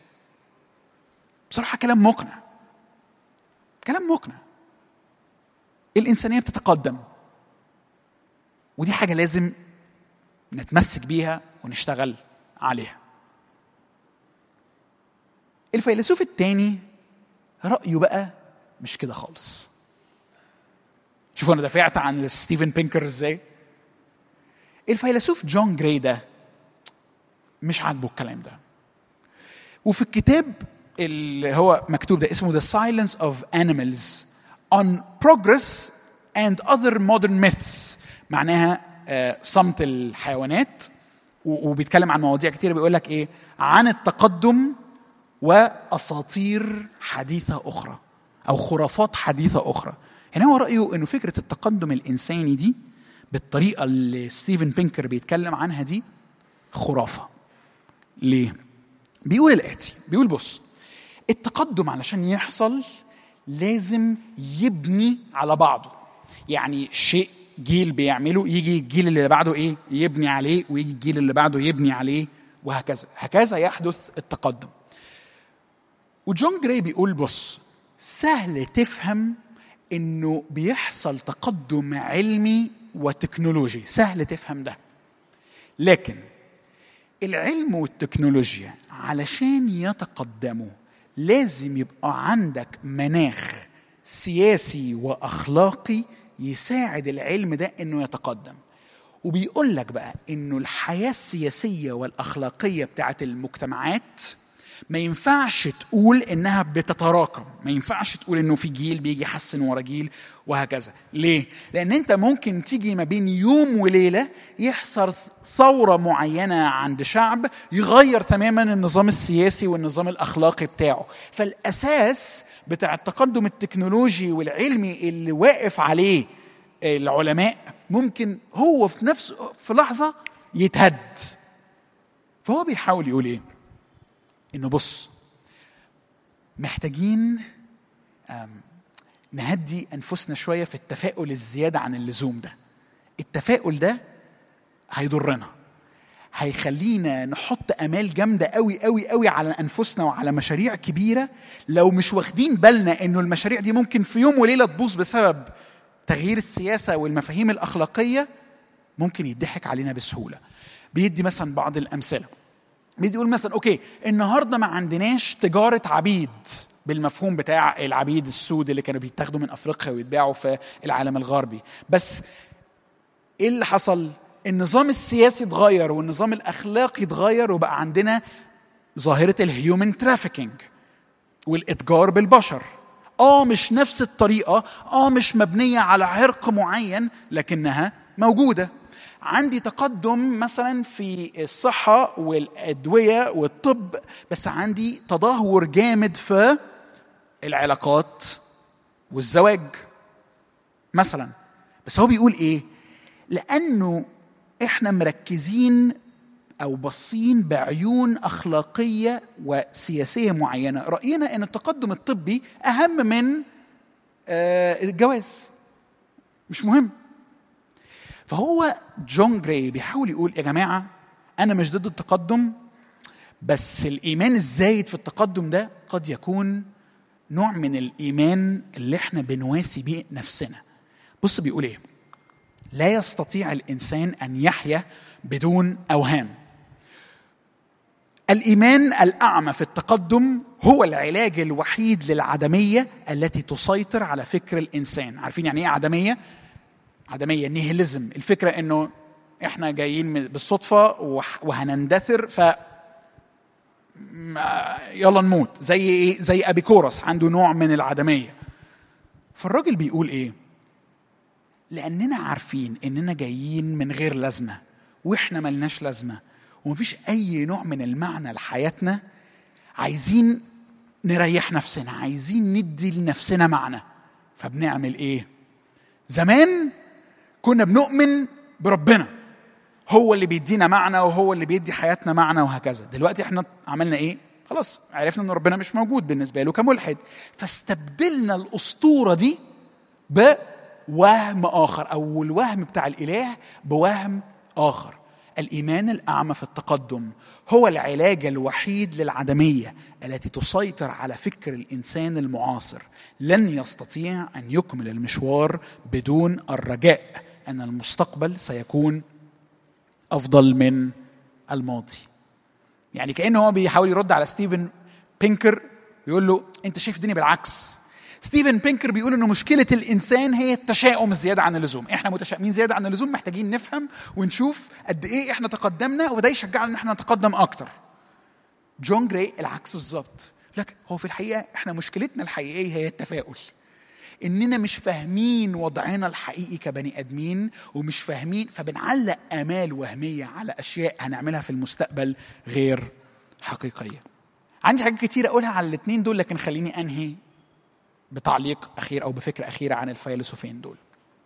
بصراحه كلام مقنع، كلام مقنع. الانسانيه بتتقدم، ودي حاجه لازم نتمسك بيها ونشتغل عليها. الفيلسوف الثاني رأيه بقى مش كده خالص. شوفوا أنا دافعت عن ستيفن بينكر إزاي. الفيلسوف جون جراي ده مش عاجبه الكلام ده، وفي الكتاب اللي هو مكتوب ده اسمه The Silence of Animals on Progress and Other Modern Myths، معناها صمت الحيوانات، وبيتكلم عن مواضيع كتير. بيقول لك إيه عن التقدم وأساطير حديثة أخرى أو خرافات حديثة أخرى. هنا هو رأيه أنه فكرة التقدم الإنساني دي بالطريقة اللي ستيفن بينكر بيتكلم عنها دي خرافة. ليه؟ بيقول الآتي، بيقول بص، التقدم علشان يحصل لازم يبني على بعضه. يعني شيء جيل بيعمله يجي الجيل اللي بعده إيه يبني عليه، ويجي الجيل اللي بعده يبني عليه، وهكذا هكذا يحدث التقدم. وجون جراي بيقول بص، سهل تفهم انه بيحصل تقدم علمي وتكنولوجي، سهل تفهم ده، لكن العلم والتكنولوجيا علشان يتقدموا لازم يبقى عندك مناخ سياسي واخلاقي يساعد العلم ده انه يتقدم. وبيقول لك بقى انه الحياة السياسية والاخلاقية بتاعت المجتمعات ما ينفعش تقول انها بتتراكم، ما ينفعش تقول انه في جيل بيجي يحسن ورا جيل وهكذا. ليه؟ لان انت ممكن تيجي ما بين يوم وليلة يحصل ثورة معينة عند شعب يغير تماما النظام السياسي والنظام الاخلاقي بتاعه. فالاساس بتاع التقدم التكنولوجي والعلمي اللي واقف عليه العلماء ممكن هو في نفسه في لحظة يتهد. فهو بيحاول يقول ايه؟ انه بص، محتاجين نهدي انفسنا شويه في التفاؤل الزياده عن اللزوم ده. التفاؤل ده هيضرنا، هيخلينا نحط امال جامده قوي قوي قوي على انفسنا وعلى مشاريع كبيره، لو مش واخدين بالنا انه المشاريع دي ممكن في يوم وليله تبوظ بسبب تغيير السياسه والمفاهيم الاخلاقيه، ممكن يضحك علينا بسهوله. بيدي مثلا بعض الامثله. بيقول مثلا اوكي النهارده ما عندناش تجاره عبيد بالمفهوم بتاع العبيد السود اللي كانوا بيتاخدوا من افريقيا ويتباعوا في العالم الغربي، بس ايه اللي حصل؟ النظام السياسي اتغير والنظام الاخلاقي اتغير، وبقى عندنا ظاهره الهيومن ترافيكينج والاتجار بالبشر. اه مش نفس الطريقه، اه مش مبنيه على عرق معين، لكنها موجوده. عندي تقدم مثلا في الصحة والأدوية والطب، بس عندي تدهور جامد في العلاقات والزواج مثلا. بس هو بيقول ايه؟ لأنه احنا مركزين أو بصين بعيون أخلاقية وسياسية معينة، رأينا أن التقدم الطبي أهم من الجواز، مش مهم. فهو جون جراي بيحاول يقول يا جماعة أنا مش ضد التقدم، بس الإيمان الزايد في التقدم ده قد يكون نوع من الإيمان اللي احنا بنواسي بيه نفسنا. بص بيقول ايه؟ لا يستطيع الإنسان أن يحيا بدون أوهام. الإيمان الأعمى في التقدم هو العلاج الوحيد للعدمية التي تسيطر على فكر الإنسان. عارفين يعني إيه عدمية؟ عدمية نيهيليزم، الفكرة إنه إحنا جايين بالصدفة وهنندثر ف يلا نموت، زي إيه؟ زي أبيكوروس عنده نوع من العدمية. فالراجل بيقول إيه؟ لأننا عارفين إننا جايين من غير لازمة، وإحنا ملناش لازمة، ومفيش أي نوع من المعنى لحياتنا، عايزين نريح نفسنا، عايزين ندي لنفسنا معنى. فبنعمل ايه؟ زمان كنا بنؤمن بربنا هو اللي بيدينا معنى وهو اللي بيدي حياتنا معنى وهكذا. دلوقتي احنا عملنا ايه؟ خلاص عرفنا ان ربنا مش موجود بالنسبه له كملحد، فاستبدلنا الاسطوره دي بوهم اخر، او الوهم بتاع الاله بوهم اخر. الايمان الاعمى في التقدم هو العلاج الوحيد للعدميه التي تسيطر على فكر الانسان المعاصر. لن يستطيع ان يكمل المشوار بدون الرجاء ان المستقبل سيكون افضل من الماضي. يعني كأنه هو بيحاول يرد على ستيفن بينكر، يقول له انت شايف الدنيا بالعكس. ستيفن بينكر بيقول انه مشكلة الانسان هي التشاؤم الزيادة عن اللزوم. احنا متشائمين زيادة عن اللزوم، محتاجين نفهم ونشوف قد ايه احنا تقدمنا، وده يشجعنا ان احنا نتقدم اكتر. جون جراي العكس بالظبط، لكن هو في الحقيقة احنا مشكلتنا الحقيقية هي التفاؤل، اننا مش فاهمين وضعنا الحقيقي كبني ادمين، ومش فاهمين فبنعلق امال وهميه على اشياء هنعملها في المستقبل غير حقيقيه. عندي حاجات كتير اقولها على الاثنين دول، لكن خليني انهي بتعليق اخير او بفكره اخيره عن الفيلسوفين دول.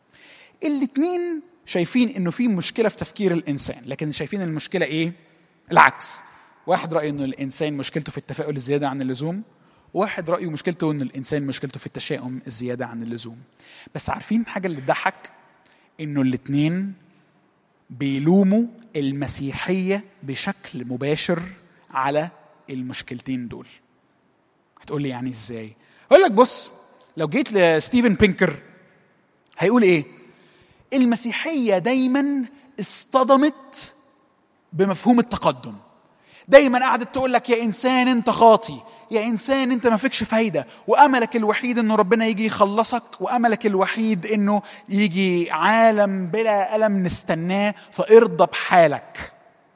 الاثنين شايفين انه في مشكله في تفكير الانسان، لكن شايفين المشكله ايه؟ العكس. واحد رايه انه الانسان مشكلته في التفاؤل الزياده عن اللزوم، واحد رأيه مشكلته ان الانسان مشكلته في التشاؤم الزيادة عن اللزوم. بس عارفين حاجة اللي تضحك؟ انه الاتنين بيلوموا المسيحية بشكل مباشر على المشكلتين دول. هتقول لي يعني ازاي؟ اقول لك بص، لو جيت لستيفن بينكر هيقول ايه؟ المسيحية دايما اصطدمت بمفهوم التقدم، دايما قعدت تقول لك يا انسان انت خاطي، يا إنسان أنت ما فيكش فايدة، وأملك الوحيد أنه ربنا يجي يخلصك، وأملك الوحيد أنه يجي عالم بلا ألم نستناه، فارضى بحالك.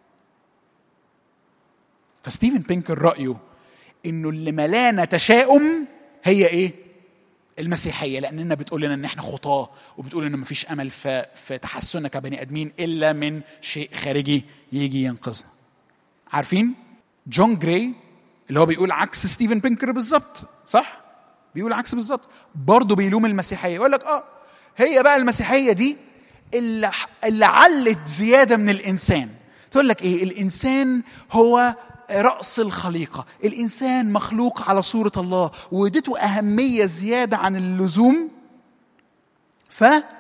فستيفن بينكر رأيه أنه اللي ملانا تشاؤم هي إيه؟ المسيحية، لأننا بتقول لنا أن احنا خطاة، وبتقول لنا ما فيش أمل في, في تحسننا كبني أدمين إلا من شيء خارجي يجي ينقذنا. عارفين؟ جون جراي اللي هو بيقول عكس ستيفن بينكر بالظبط، صح؟ بيقول عكس بالظبط، برضه بيلوم المسيحيه، يقول لك اه هي بقى المسيحيه دي اللي اللي علت زياده من الانسان. تقول لك ايه؟ الانسان هو راس الخليقه، الانسان مخلوق على صوره الله، وادته اهميه زياده عن اللزوم، ف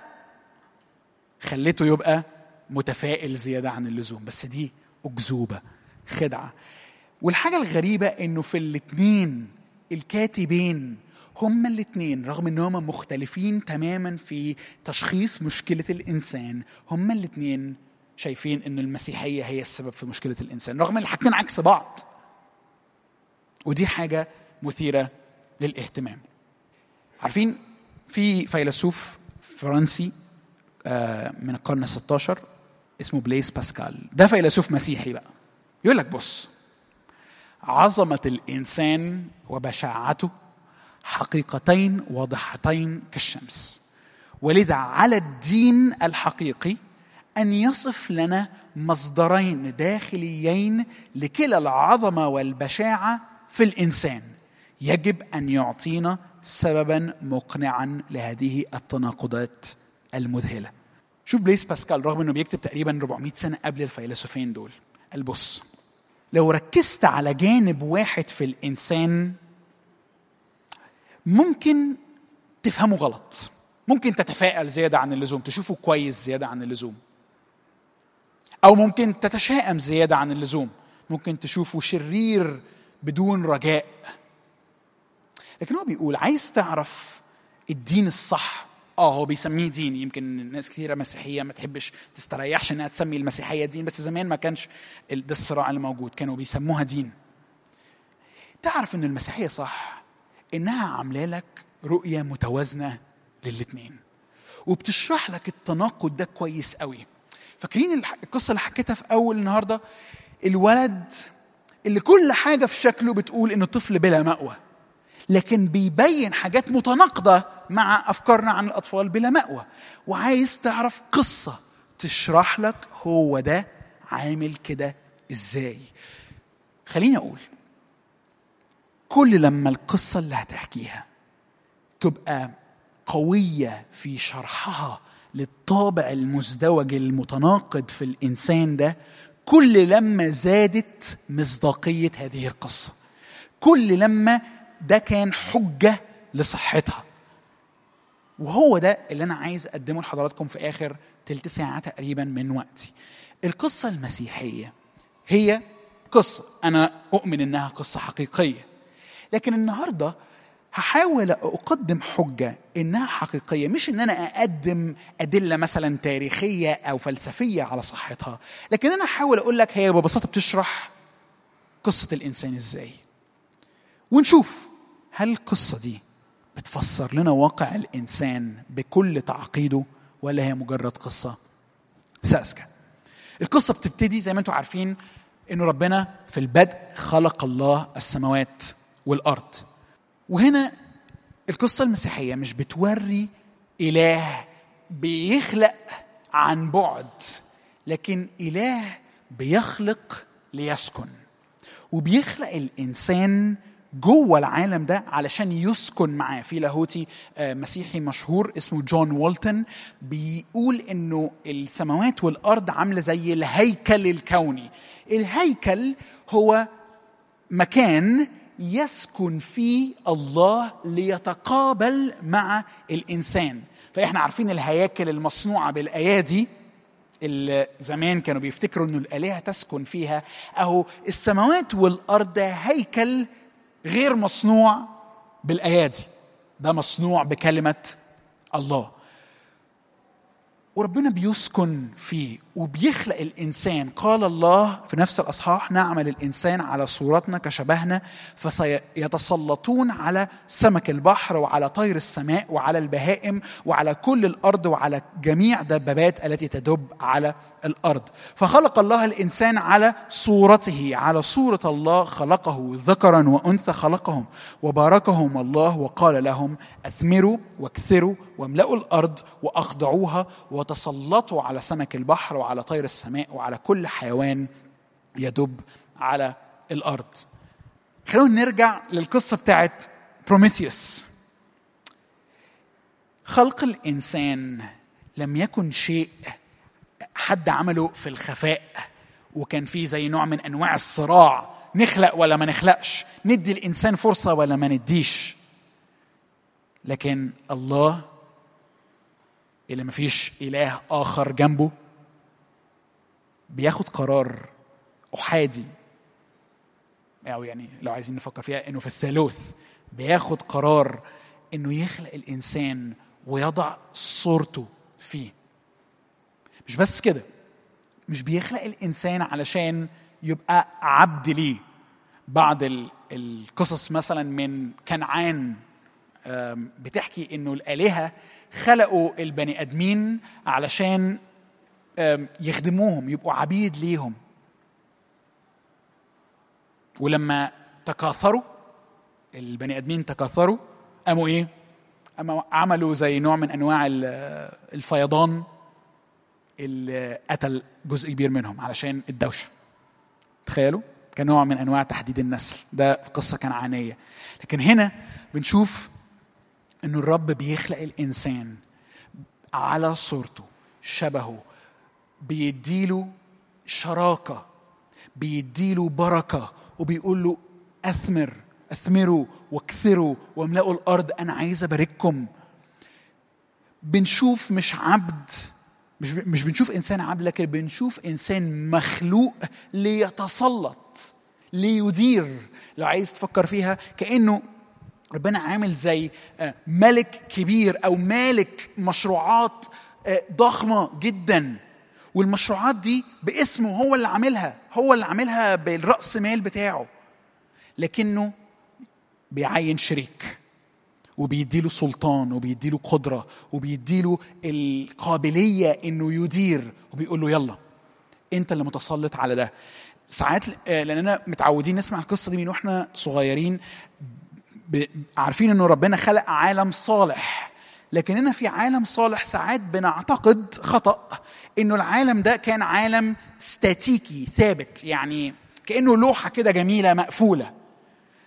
خليته يبقى متفائل زياده عن اللزوم. بس دي اكذوبه، خدعه. والحاجة الغريبة انه في الاثنين الكاتبين هما الاثنين رغم انهم مختلفين تماما في تشخيص مشكلة الانسان، هما الاثنين شايفين ان المسيحية هي السبب في مشكلة الانسان، رغم ان الحاجتين عكس بعض. ودي حاجة مثيرة للاهتمام. عارفين في فيلسوف فرنسي من القرن الستة عشر اسمه بليس باسكال، ده فيلسوف مسيحي بقى. يقول لك بص، عظمة الإنسان وبشاعته حقيقتين واضحتين كالشمس، ولذا على الدين الحقيقي أن يصف لنا مصدرين داخليين لكلا العظمة والبشاعة في الإنسان، يجب أن يعطينا سببا مقنعا لهذه التناقضات المذهلة. شوف بليس باسكال رغم أنه بيكتب تقريبا أربعمائة سنة قبل الفيلسوفين دول، قال بص، لو ركزت على جانب واحد في الإنسان ممكن تفهمه غلط، ممكن تتفائل زيادة عن اللزوم، تشوفه كويس زيادة عن اللزوم، أو ممكن تتشائم زيادة عن اللزوم، ممكن تشوفه شرير بدون رجاء. لكن هو بيقول عايز تعرف الدين الصح، اه هو بيسميه دين، يمكن ناس كثيرة مسيحية ما تحبش تستريحش انها تسمي المسيحية دين، بس زمان ما كانش ده الصراع اللي موجود، كانوا بيسموها دين. تعرف ان المسيحية صح انها عامله لك رؤية متوازنة للاثنين، وبتشرح لك التناقض ده كويس قوي. فاكرين القصة اللي حكيتها في اول النهاردة؟ الولد اللي كل حاجة في شكله بتقول انه طفل بلا مأوى، لكن بيبين حاجات متناقضة مع أفكارنا عن الأطفال بلا مأوى. وعايز تعرف قصة تشرح لك هو ده عامل كده إزاي. خليني أقول كل لما القصة اللي هتحكيها تبقى قوية في شرحها للطابع المزدوج المتناقض في الإنسان ده، كل لما زادت مصداقية هذه القصة، كل لما ده كان حجة لصحتها. وهو ده اللي أنا عايز أقدمه لحضراتكم في آخر تلت ساعة تقريبا من وقتي. القصة المسيحية هي قصة أنا أؤمن إنها قصة حقيقية، لكن النهاردة هحاول أقدم حجة إنها حقيقية، مش إن أنا أقدم أدلة مثلا تاريخية أو فلسفية على صحتها، لكن أنا أحاول أقول لك هي ببساطة بتشرح قصة الإنسان إزاي، ونشوف هل القصة دي بتفسر لنا واقع الإنسان بكل تعقيده ولا هي مجرد قصة ساذجة. القصة بتبتدي زي ما انتم عارفين إنه ربنا في البدء خلق الله السماوات والأرض. وهنا القصة المسيحية مش بتوري إله بيخلق عن بعد، لكن إله بيخلق ليسكن، وبيخلق الإنسان جوه العالم ده علشان يسكن معاه. في لاهوتي مسيحي مشهور اسمه جون والتون بيقول إنه السماوات والأرض عاملة زي الهيكل الكوني. الهيكل هو مكان يسكن فيه الله ليتقابل مع الإنسان. فإحنا عارفين الهياكل المصنوعة بالأيادي اللي زمان كانوا بيفتكروا إنه الآلهة تسكن فيها، أهو السماوات والأرض هيكل غير مصنوع بالأيادي، ده مصنوع بكلمة الله، وربنا بيسكن فيه وبيخلق الإنسان. قال الله في نفس الأصحاح: نعمل الإنسان على صورتنا كشبهنا، فسيتسلطون على سمك البحر وعلى طير السماء وعلى البهائم وعلى كل الأرض وعلى جميع دبابات التي تدب على الأرض. فخلق الله الإنسان على صورته، على صورة الله خلقه، ذكرا وأنثى خلقهم، وباركهم الله وقال لهم: أثمروا واكثروا واملأوا الأرض وأخضعوها وتسلطوا على سمك البحر وعلى طير السماء وعلى كل حيوان يدب على الأرض. خلونا نرجع للقصة بتاعت بروميثيوس. خلق الإنسان لم يكن شيء حد عمله في الخفاء، وكان فيه زي نوع من أنواع الصراع، نخلق ولا ما نخلقش، ندي الإنسان فرصة ولا ما نديش. لكن الله اللي ما فيش إله آخر جنبه بياخد قرار أحادي، أو يعني لو عايزين نفكر فيها إنه في الثالوث، بياخد قرار إنه يخلق الإنسان ويضع صورته فيه. مش بس كده، مش بيخلق الإنسان علشان يبقى عبد ليه. بعض القصص مثلا من كنعان بتحكي إنه الآلهة خلقوا البني آدمين علشان يخدموهم، يبقوا عبيد ليهم. ولما تكاثروا البني آدمين تكاثروا قاموا إيه؟ قاموا عملوا زي نوع من أنواع الفيضان اللي قتل جزء كبير منهم علشان الدوشة. تخيلوا، كان نوع من أنواع تحديد النسل. ده قصة كنعانية. لكن هنا بنشوف إنه الرب بيخلق الإنسان على صورته، شبهه، بيديله شراكة، بيديله بركة، وبيقول له: أثمر أثمروا واكثروا واملأوا الأرض، أنا عايز أبارككم. بنشوف مش عبد، مش مش بنشوف إنسان عبد، لكن بنشوف إنسان مخلوق ليتسلط، ليدير. لو عايز تفكر فيها كأنه ربنا عامل زي ملك كبير أو مالك مشروعات ضخمة جدا، والمشروعات دي باسمه، هو اللي عاملها، هو اللي عاملها بالرأس مال بتاعه، لكنه بيعين شريك وبيديله سلطان وبيديله قدرة وبيديله القابلية إنه يدير، وبيقول له: يلا أنت اللي متسلط على ده. ساعات لأننا متعودين نسمع القصة دي من وإحنا صغيرين، عارفين إنه ربنا خلق عالم صالح، لكننا في عالم صالح ساعات بنعتقد خطأ إنه العالم ده كان عالم ستاتيكي ثابت، يعني كأنه لوحة كده جميلة مقفولة.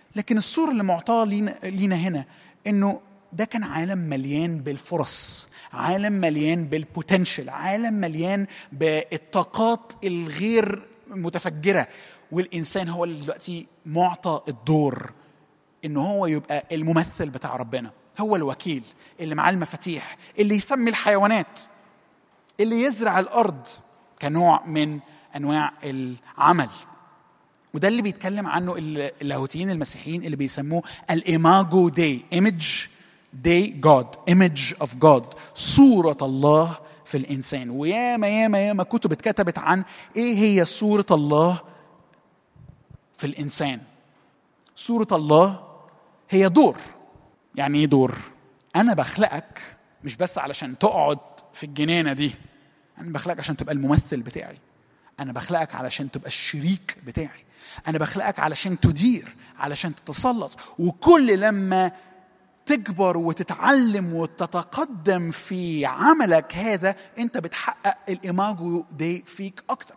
لكن الصورة اللي معطاة لينا, لينا هنا إنه ده كان عالم مليان بالفرص، عالم مليان بالبوتنشل، عالم مليان بالطاقات الغير متفجرة، والإنسان هو اللي دلوقتي معطى الدور إنه هو يبقى الممثل بتاع ربنا، هو الوكيل اللي معاه المفاتيح، اللي يسمي الحيوانات، اللي يزرع الأرض كنوع من أنواع العمل. وده اللي بيتكلم عنه اللاهوتيين المسيحيين اللي بيسموه الإيماجو داي، إيمج داي جود، إيمج أوف جود، صورة الله في الإنسان. وياما ياما ياما كتب اتكتبت عن إيه هي صورة الله في الإنسان. صورة الله هي دور. يعني إيه دور؟ أنا بخلقك مش بس علشان تقعد في الجنينة دي، أنا بخلقك عشان تبقى الممثل بتاعي، أنا بخلقك علشان تبقى الشريك بتاعي، أنا بخلقك علشان تدير، علشان تتسلط. وكل لما تكبر وتتعلم وتتقدم في عملك هذا، أنت بتحقق الإيماجو دي فيك أكتر،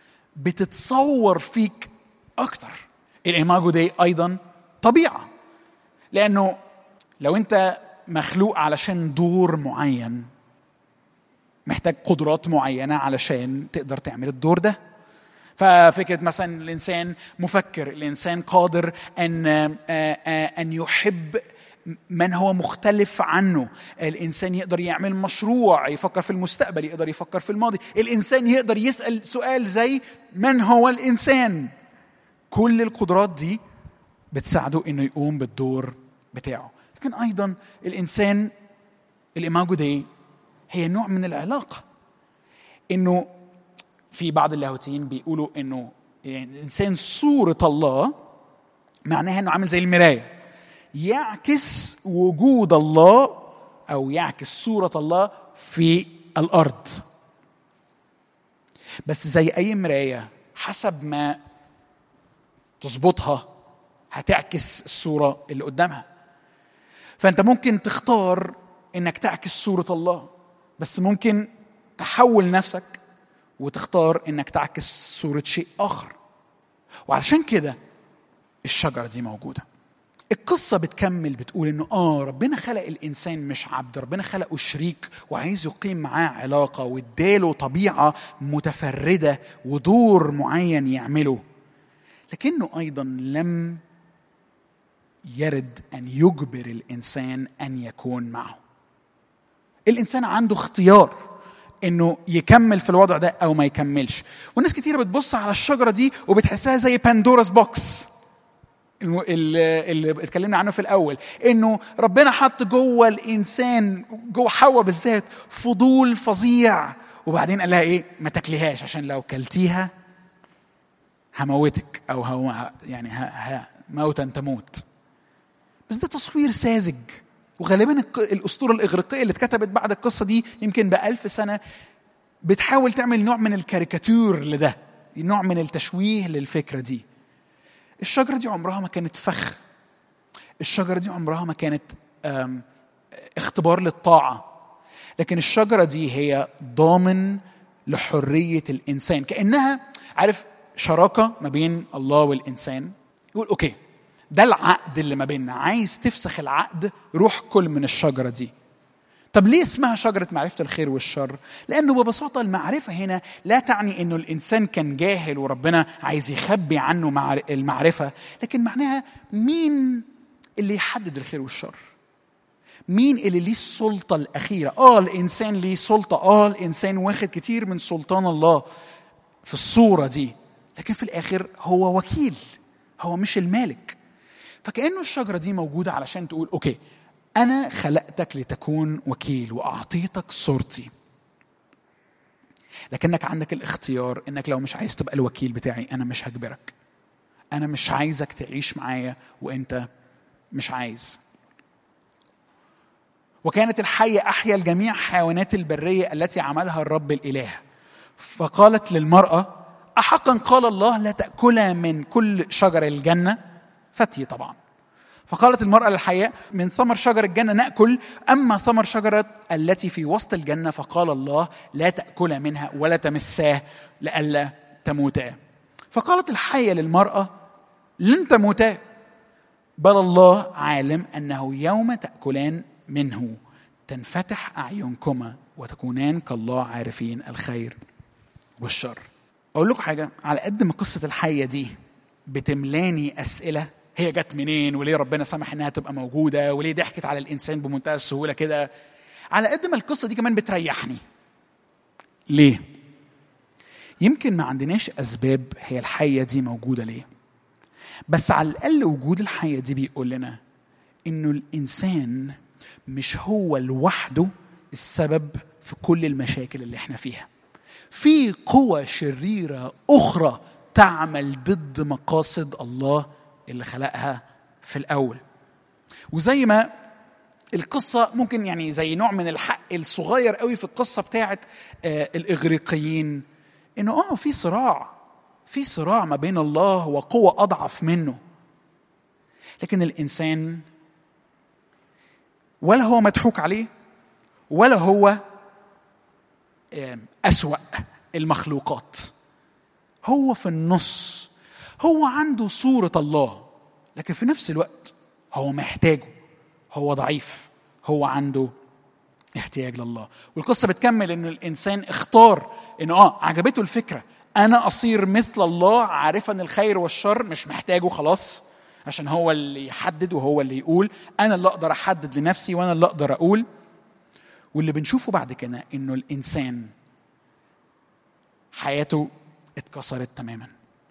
بتتصور فيك أكتر. الإيماجو دي أيضا طبيعة، لأنه لو أنت مخلوق علشان دور معين، محتاج قدرات معينة علشان تقدر تعمل الدور ده. ففكرة مثلا الإنسان مفكر، الإنسان قادر أن أن يحب من هو مختلف عنه، الإنسان يقدر يعمل مشروع، يفكر في المستقبل، يقدر يفكر في الماضي، الإنسان يقدر يسأل سؤال زي من هو الإنسان. كل القدرات دي بتساعده إنه يقوم بالدور بتاعه. لكن أيضا الإنسان الإيماجو دي هي نوع من العلاقة، إنه في بعض اللاهوتيين بيقولوا إنه يعني الإنسان صورة الله، معناها إنه عامل زي المراية، يعكس وجود الله أو يعكس صورة الله في الأرض. بس زي أي مراية حسب ما تظبطها هتعكس الصورة اللي قدامها. فأنت ممكن تختار إنك تعكس صورة الله، بس ممكن تحول نفسك وتختار إنك تعكس صورة شيء آخر. وعلشان كده الشجرة دي موجودة. القصة بتكمل بتقول إنه آه ربنا خلق الإنسان مش عبد، ربنا خلقه شريك وعايز يقيم معاه علاقة، واداله طبيعة متفردة ودور معين يعمله. لكنه أيضا لم يرد أن يجبر الإنسان أن يكون معه. الإنسان عنده اختيار إنه يكمل في الوضع ده أو ما يكملش. والناس كتير بتبص على الشجرة دي وبتحسها زي باندورا's بوكس اللي اتكلمنا عنه في الأول، إنه ربنا حط جوه الإنسان، جوه حواء بالذات، فضول فظيع، وبعدين قال لها إيه؟ ما تاكليهاش عشان لو كلتيها هموتك أو هو يعني ها موتا تموت. بس ده تصوير ساذج، وغالبا الأسطورة الإغريقية اللي اتكتبت بعد القصة دي يمكن بألف سنة بتحاول تعمل نوع من الكاريكاتير لده، نوع من التشويه للفكرة دي. الشجرة دي عمرها ما كانت فخ، الشجرة دي عمرها ما كانت اختبار للطاعة، لكن الشجرة دي هي ضامن لحرية الإنسان، كأنها عارف شراكة ما بين الله والإنسان. يقول أوكي ده العقد اللي ما بيننا، عايز تفسخ العقد روح كل من الشجرة دي. طب ليه اسمها شجرة معرفة الخير والشر؟ لأنه ببساطة المعرفة هنا لا تعني أنه الإنسان كان جاهل وربنا عايز يخبي عنه المعرفة، لكن معناها مين اللي يحدد الخير والشر، مين اللي ليه السلطة الأخيرة. آه الإنسان ليه سلطة، آه الإنسان واخد كتير من سلطان الله في الصورة دي، لكن في الآخر هو وكيل، هو مش المالك. فكأنه الشجرة دي موجودة علشان تقول أوكي أنا خلقتك لتكون وكيل وأعطيتك صورتي، لكنك عندك الاختيار إنك لو مش عايز تبقى الوكيل بتاعي أنا مش هجبرك، أنا مش عايزك تعيش معايا وإنت مش عايز. وكانت الحية أحيا الجميع حيوانات البرية التي عملها الرب الإله، فقالت للمرأة أحقا قال الله لا تأكلا من كل شجر الجنة؟ فتي طبعا. فقالت المرأة للحية من ثمر شجر الجنة نأكل، أما ثمر شجرة التي في وسط الجنة فقال الله لا تأكلا منها ولا تمساه لئلا تموتا. فقالت الحية للمرأة لن تموتا، بل الله عالم أنه يوم تأكلان منه تنفتح أعينكما وتكونان كالله عارفين الخير والشر. أقول لكم حاجة، على قد ما قصة الحية دي بتملاني أسئلة، هي جت منين وليه ربنا سمح إنها تبقى موجودة وليه ضحكت على الإنسان بمنتهى السهولة كده، على قد ما القصة دي كمان بتريحني. ليه؟ يمكن ما عندناش أسباب هي الحية دي موجودة ليه، بس على الأقل وجود الحية دي بيقول لنا إنه الإنسان مش هو لوحده السبب في كل المشاكل اللي احنا فيها. في قوى شريرة أخرى تعمل ضد مقاصد الله اللي خلقها في الأول. وزي ما القصة ممكن يعني زي نوع من الحق الصغير قوي في القصة بتاعت آه الإغريقيين، إنه آه في صراع في صراع ما بين الله وقوة أضعف منه، لكن الإنسان ولا هو مضحوك عليه ولا هو أسوأ المخلوقات، هو في النص، هو عنده صورة الله لكن في نفس الوقت هو محتاجه، هو ضعيف، هو عنده احتياج لله. والقصة بتكمل إن الإنسان اختار إنه آه عجبته الفكرة، أنا أصير مثل الله عارفا الخير والشر، مش محتاجه خلاص عشان هو اللي يحدد وهو اللي يقول، أنا اللي أقدر أحدد لنفسي وأنا اللي أقدر أقول. واللي بنشوفه بعد كده إنه الإنسان حياته اتكسرت تماما،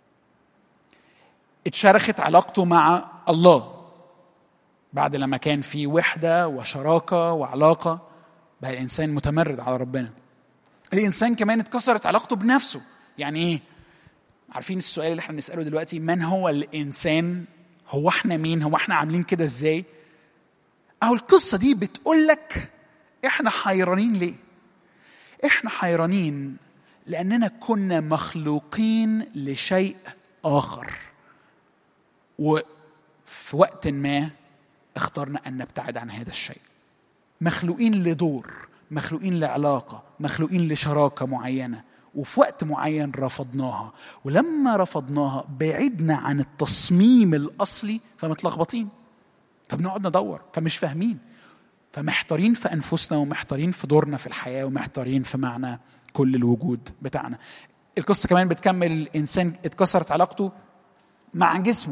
اتشرخت علاقته مع الله بعد لما كان في وحدة وشراكة وعلاقة، بقى الإنسان متمرد على ربنا. الإنسان كمان اتكسرت علاقته بنفسه. يعني إيه؟ عارفين السؤال اللي احنا بنسأله دلوقتي، من هو الإنسان؟ هو احنا مين؟ هو احنا عاملين كده ازاي؟ أو القصة دي بتقولك احنا حيرانين ليه؟ احنا حيرانين لأننا كنا مخلوقين لشيء آخر، وفي وقت ما اخترنا أن نبتعد عن هذا الشيء. مخلوقين لدور، مخلوقين لعلاقة، مخلوقين لشراكة معينة، وفي وقت معين رفضناها. ولما رفضناها بعدنا عن التصميم الأصلي، فمتلخبطين، فبنقعد ندور، فمش فاهمين، فمحتارين في أنفسنا ومحتارين في دورنا في الحياة ومحتارين في معنى كل الوجود بتاعنا. القصة كمان بتكمل الإنسان اتكسرت علاقته مع جسمه،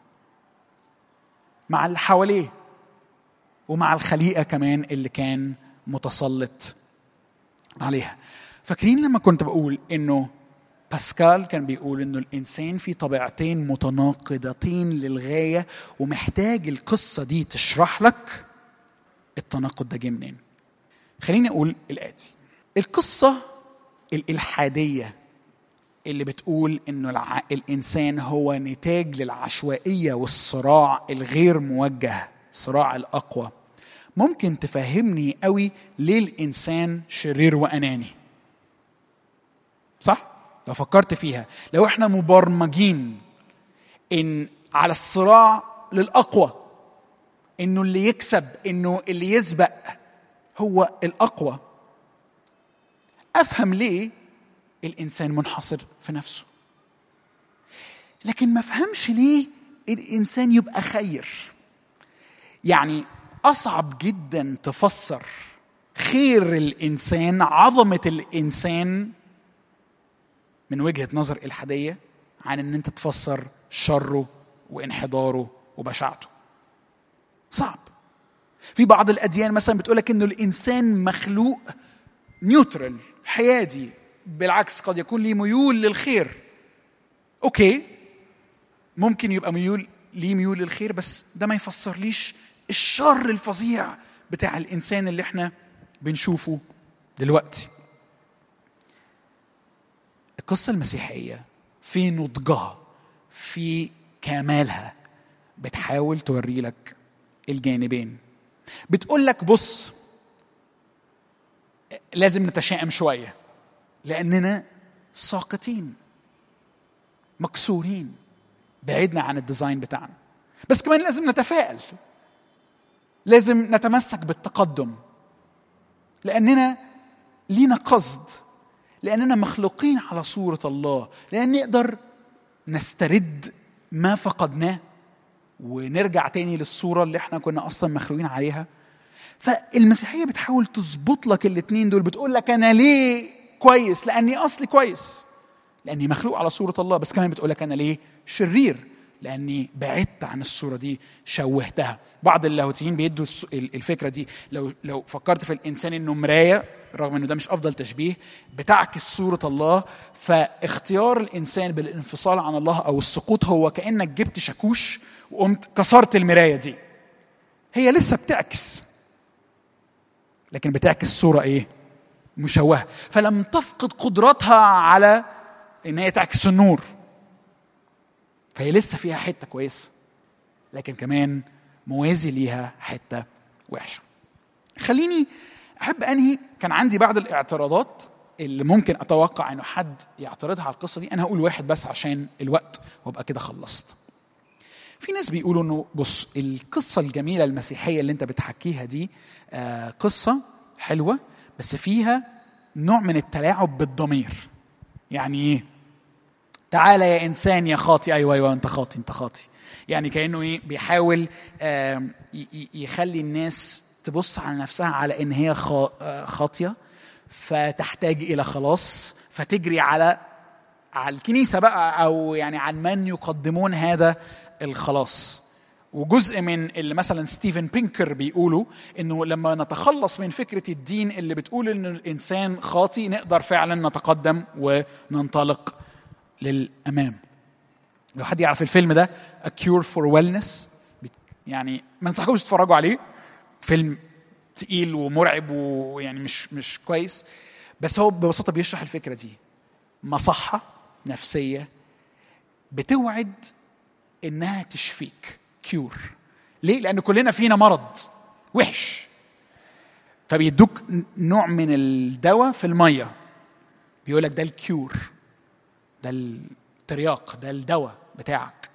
مع اللي حواليه، ومع الخليقة كمان اللي كان متسلط عليها. فاكرين لما كنت بقول إنه باسكال كان بيقول إنه الإنسان في طبيعتين متناقضتين للغاية، ومحتاج القصة دي تشرح لك التناقض ده جه منين. خليني أقول الآتي: القصة الإلحادية اللي بتقول إنه الع... الإنسان هو نتاج للعشوائية والصراع الغير موجه، صراع الأقوى، ممكن تفهمني قوي ليه الإنسان شرير وأناني. صح؟ لو فكرت فيها، لو احنا مبرمجين إن على الصراع للأقوى، إنه اللي يكسب، إنه اللي يسبق هو الأقوى، أفهم ليه الإنسان منحصر في نفسه. لكن ما فهمش ليه الإنسان يبقى خير. يعني أصعب جدا تفسر خير الإنسان، عظمة الإنسان من وجهة نظر إلحادية، عن أن أنت تفسر شره وانحداره وبشاعته. صعب. في بعض الأديان مثلا بتقولك أنه الإنسان مخلوق نيوترال، حيادي، بالعكس قد يكون ليه ميول للخير. أوكي، ممكن يبقى ميول ليه ميول للخير، بس ده ما يفسر ليش الشر الفظيع بتاع الإنسان اللي احنا بنشوفه دلوقتي. القصة المسيحية في نضجها، في كمالها، بتحاول توري لك الجانبين. بتقول لك بص، لازم نتشائم شوية لأننا ساقطين، مكسورين، بعيدنا عن الديزاين بتاعنا، بس كمان لازم نتفائل، لازم نتمسك بالتقدم، لأننا لينا قصد، لأننا مخلوقين على صورة الله، لأن نقدر نسترد ما فقدناه ونرجع تاني للصورة اللي احنا كنا أصلا مخلوقين عليها. فالمسيحية بتحاول تظبط لك الاتنين دول، بتقول لك أنا ليه كويس؟ لأني أصلي كويس، لأني مخلوق على صورة الله، بس كمان بتقول لك أنا ليه شرير؟ لأني بعدت عن الصورة دي، شوهتها. بعض اللاهوتيين بيدوا الفكرة دي، لو لو فكرت في الإنسان إنه مراية، رغم إنه ده مش أفضل تشبيه، بتعكس صورة الله، فاختيار الإنسان بالانفصال عن الله أو السقوط هو كأنك جبت شاكوش وقمت كسرت المراية دي. هي لسه بتعكس، لكن بتعكس صورة إيه؟ مشوهة، فلم تفقد قدرتها على إن هي تعكس النور. فهي لسه فيها حتة كويسة، لكن كمان موازي ليها حتة وحشة. خليني أحب أنهي، كان عندي بعض الاعتراضات اللي ممكن أتوقع أنه حد يعترضها على القصة دي. أنا هقول واحد بس عشان الوقت وابقى كده خلصت. في ناس بيقولوا أنه بص، القصة الجميلة المسيحية اللي أنت بتحكيها دي آه قصة حلوة، بس فيها نوع من التلاعب بالضمير. يعني إيه؟ تعالى يا إنسان يا خاطي، أيوة أيوة أنت خاطي أنت خاطي. يعني كأنه إيه؟ بيحاول آه يخلي الناس تبص على نفسها على إن هي خاطية، فتحتاج إلى خلاص، فتجري على على الكنيسة بقى، أو يعني عن من يقدمون هذا الخلاص. وجزء من اللي مثلا ستيفن بينكر بيقولوا إنه لما نتخلص من فكرة الدين اللي بتقول إنه الإنسان خاطي، نقدر فعلا نتقدم وننطلق للأمام. لو حد يعرف الفيلم ده A Cure for Wellness، يعني ما انصحكوش تتفرجوا عليه، فيلم تقيل ومرعب ويعني مش مش كويس، بس هو ببساطة بيشرح الفكرة دي. مصحة نفسية بتوعد إنها تشفيك، كيور. ليه؟ لأن كلنا فينا مرض وحش، فبيدوك نوع من الدواء في المية، بيقولك ده الكيور، ده الترياق، ده الدواء بتاعك.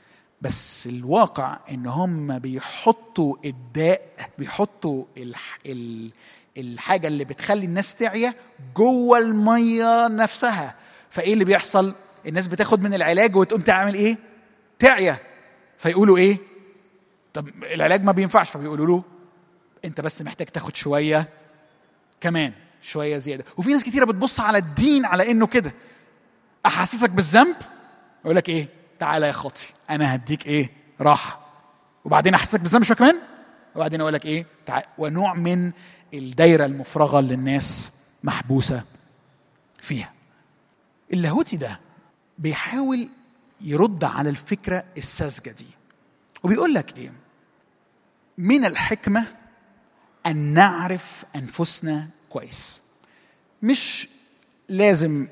بس الواقع إن هم بيحطوا الداء، بيحطوا الح... ال... الحاجة اللي بتخلي الناس تعيا جوه المية نفسها. فإيه اللي بيحصل؟ الناس بتاخد من العلاج وتقوم تعمل إيه؟ تعيا. فيقولوا إيه؟ طب العلاج ما بينفعش، فبيقولوا له أنت بس محتاج تاخد شوية كمان، شوية زيادة. وفي ناس كتيرة بتبص على الدين على إنه كده، أحسسك بالذنب، يقول لك إيه؟ تعالى يا خاطي أنا هديك إيه؟ راحة، وبعدين أحسسك بالذنب شوية كمان، وبعدين أقول لك إيه؟ تعالى. ونوع من الدايرة المفرغة اللي الناس محبوسة فيها. اللاهوتي ده بيحاول يرد على الفكرة الساذجة دي، وبيقول لك إيه؟ من الحكمة أن نعرف أنفسنا كويس. مش لازم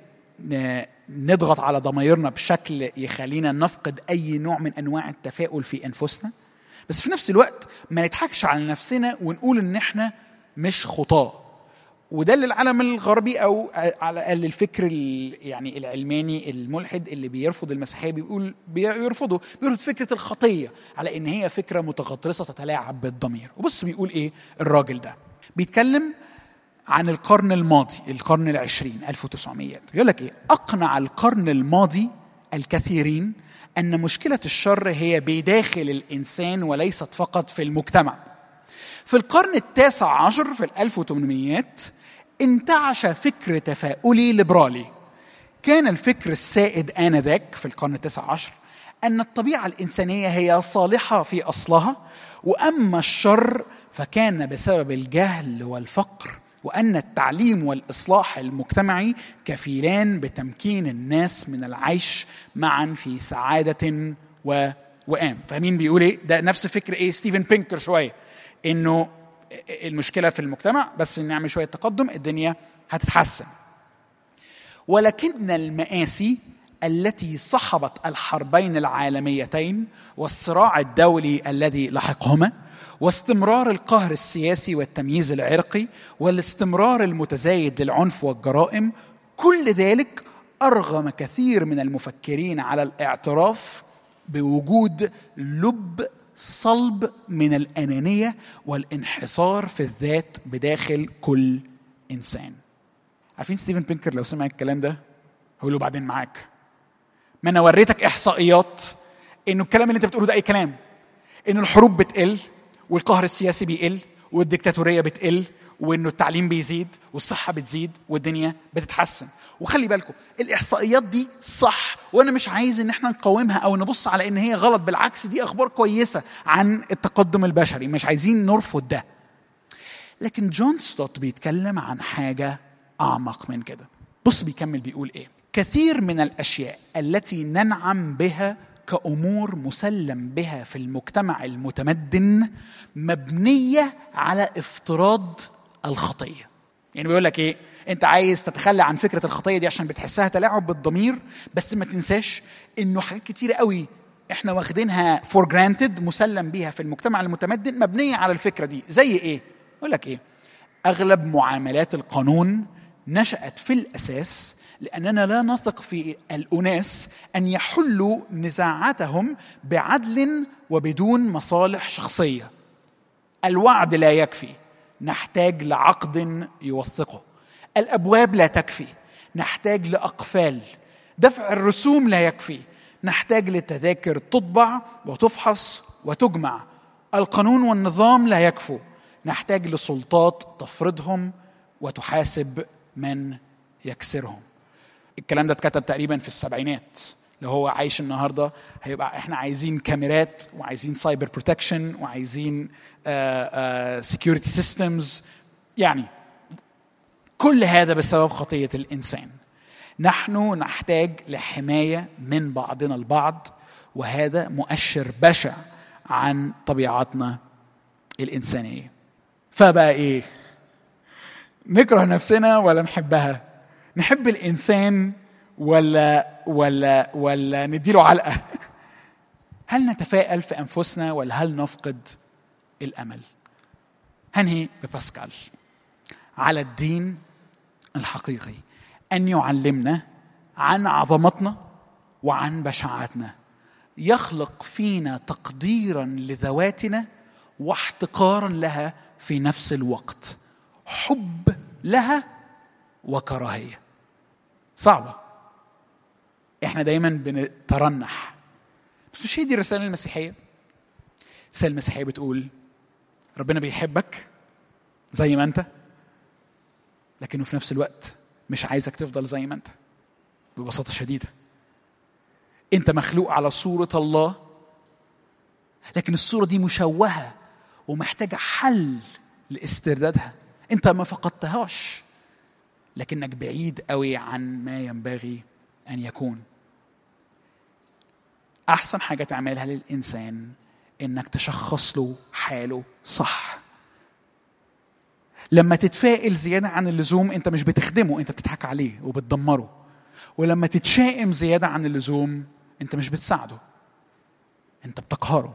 نضغط على ضميرنا بشكل يخلينا نفقد أي نوع من أنواع التفاؤل في أنفسنا، بس في نفس الوقت ما نضحكش على نفسنا ونقول إن إحنا مش خطاة. وده اللي العالم الغربي أو على الأقل الفكر يعني العلماني الملحد اللي بيرفض المسيحية بيقول بيرفضه بيرفض فكرة الخطية على إن هي فكرة متغطرسة تتلاعب بالضمير. وبص بيقول إيه الراجل ده؟ بيتكلم عن القرن الماضي، القرن العشرين، ألف وتسعمية. يقول لك إيه؟ أقنع القرن الماضي الكثيرين أن مشكلة الشر هي بداخل الإنسان وليست فقط في المجتمع. في القرن التاسع عشر في الألف وثمانمائة انتعش فكر تفاؤلي ليبرالي. كان الفكر السائد آنذاك في القرن التاسع عشر أن الطبيعة الإنسانية هي صالحة في أصلها، وأما الشر فكان بسبب الجهل والفقر، وأن التعليم والإصلاح المجتمعي كفيلان بتمكين الناس من العيش معا في سعادة ووئام. فمين بيقول إيه؟ ده نفس فكر إيه ستيفن بينكر شوية، إنه المشكلة في المجتمع، بس نعمل شوية تقدم الدنيا هتتحسن. ولكن المآسي التي صحبت الحربين العالميتين والصراع الدولي الذي لحقهما، واستمرار القهر السياسي والتمييز العرقي والاستمرار المتزايد للعنف والجرائم، كل ذلك أرغم كثير من المفكرين على الاعتراف بوجود لب صلب من الأنانية والانحصار في الذات بداخل كل إنسان. عارفين ستيفن بينكر لو سمع الكلام ده هقول له بعدين معاك، ما أنا وريتك إحصائيات إنه الكلام اللي أنت بتقوله ده أي كلام. ان الحروب بتقل والقهر السياسي بيقل والديكتاتوريه بتقل وانه التعليم بيزيد والصحه بتزيد والدنيا بتتحسن. وخلي بالكم الاحصائيات دي صح، وانا مش عايز ان احنا نقاومها او نبص على ان هي غلط، بالعكس دي اخبار كويسه عن التقدم البشري، مش عايزين نرفض ده. لكن جون ستوت بيتكلم عن حاجه اعمق من كده. بص بيكمل بيقول ايه: كثير من الاشياء التي ننعم بها كأمور مسلم بها في المجتمع المتمدن مبنية على افتراض الخطية. يعني بيقول لك ايه؟ انت عايز تتخلى عن فكرة الخطية دي عشان بتحسها تلاعب بالضمير، بس ما تنساش انه حاجات كتيرة قوي احنا واخدينها for granted مسلم بيها في المجتمع المتمدن مبنية على الفكرة دي. زي ايه؟ بيقول لك ايه؟ اغلب معاملات القانون نشأت في الأساس لأننا لا نثق في الأناس أن يحلوا نزاعاتهم بعدل وبدون مصالح شخصية. الوعد لا يكفي، نحتاج لعقد يوثقه. الأبواب لا تكفي، نحتاج لأقفال. دفع الرسوم لا يكفي، نحتاج لتذاكر تطبع وتفحص وتجمع. القانون والنظام لا يكفوا، نحتاج لسلطات تفرضهم وتحاسب من يكسرهم. الكلام ده اتكتب تقريبا في السبعينات. اللي هو عايش النهارده هيبقى احنا عايزين كاميرات وعايزين سايبر بروتكشن وعايزين سيكيورتي سيستمز. يعني كل هذا بسبب خطية الإنسان. نحن نحتاج لحماية من بعضنا البعض، وهذا مؤشر بشع عن طبيعتنا الإنسانية. فبقى إيه؟ نكره نفسنا ولا نحبها؟ نحب الإنسان ولا ولا ولا نديله علقة؟ هل نتفائل في أنفسنا ولا هل نفقد الأمل؟ هنهي بباسكال على الدين الحقيقي أن يعلمنا عن عظمتنا وعن بشاعتنا، يخلق فينا تقديرا لذواتنا واحتقارا لها في نفس الوقت، حب لها وكراهية. صعبة، احنا دايما بنترنح، بس مش هي دي الرسالة المسيحية. الرسالة المسيحية بتقول ربنا بيحبك زي ما انت، لكنه في نفس الوقت مش عايزك تفضل زي ما انت. ببساطة شديدة انت مخلوق على صورة الله، لكن الصورة دي مشوهة ومحتاجة حل لاستردادها. انت ما فقدتهاش، لكنك بعيد قوي عن ما ينبغي أن يكون. أحسن حاجة تعملها للإنسان إنك تشخص له حاله صح. لما تتفائل زيادة عن اللزوم أنت مش بتخدمه، أنت بتضحك عليه وبتدمره. ولما تتشائم زيادة عن اللزوم أنت مش بتساعده، أنت بتقهره.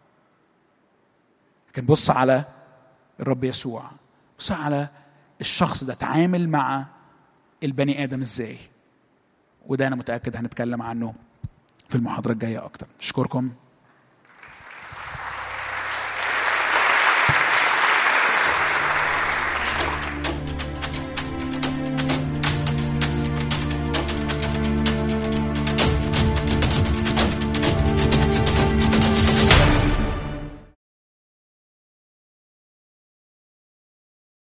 لكن بص على الرب يسوع، بص على الشخص ده تعامل مع البني آدم إزاي. وده أنا متأكد هنتكلم عنه في المحاضرة الجاية أكتر. أشكركم.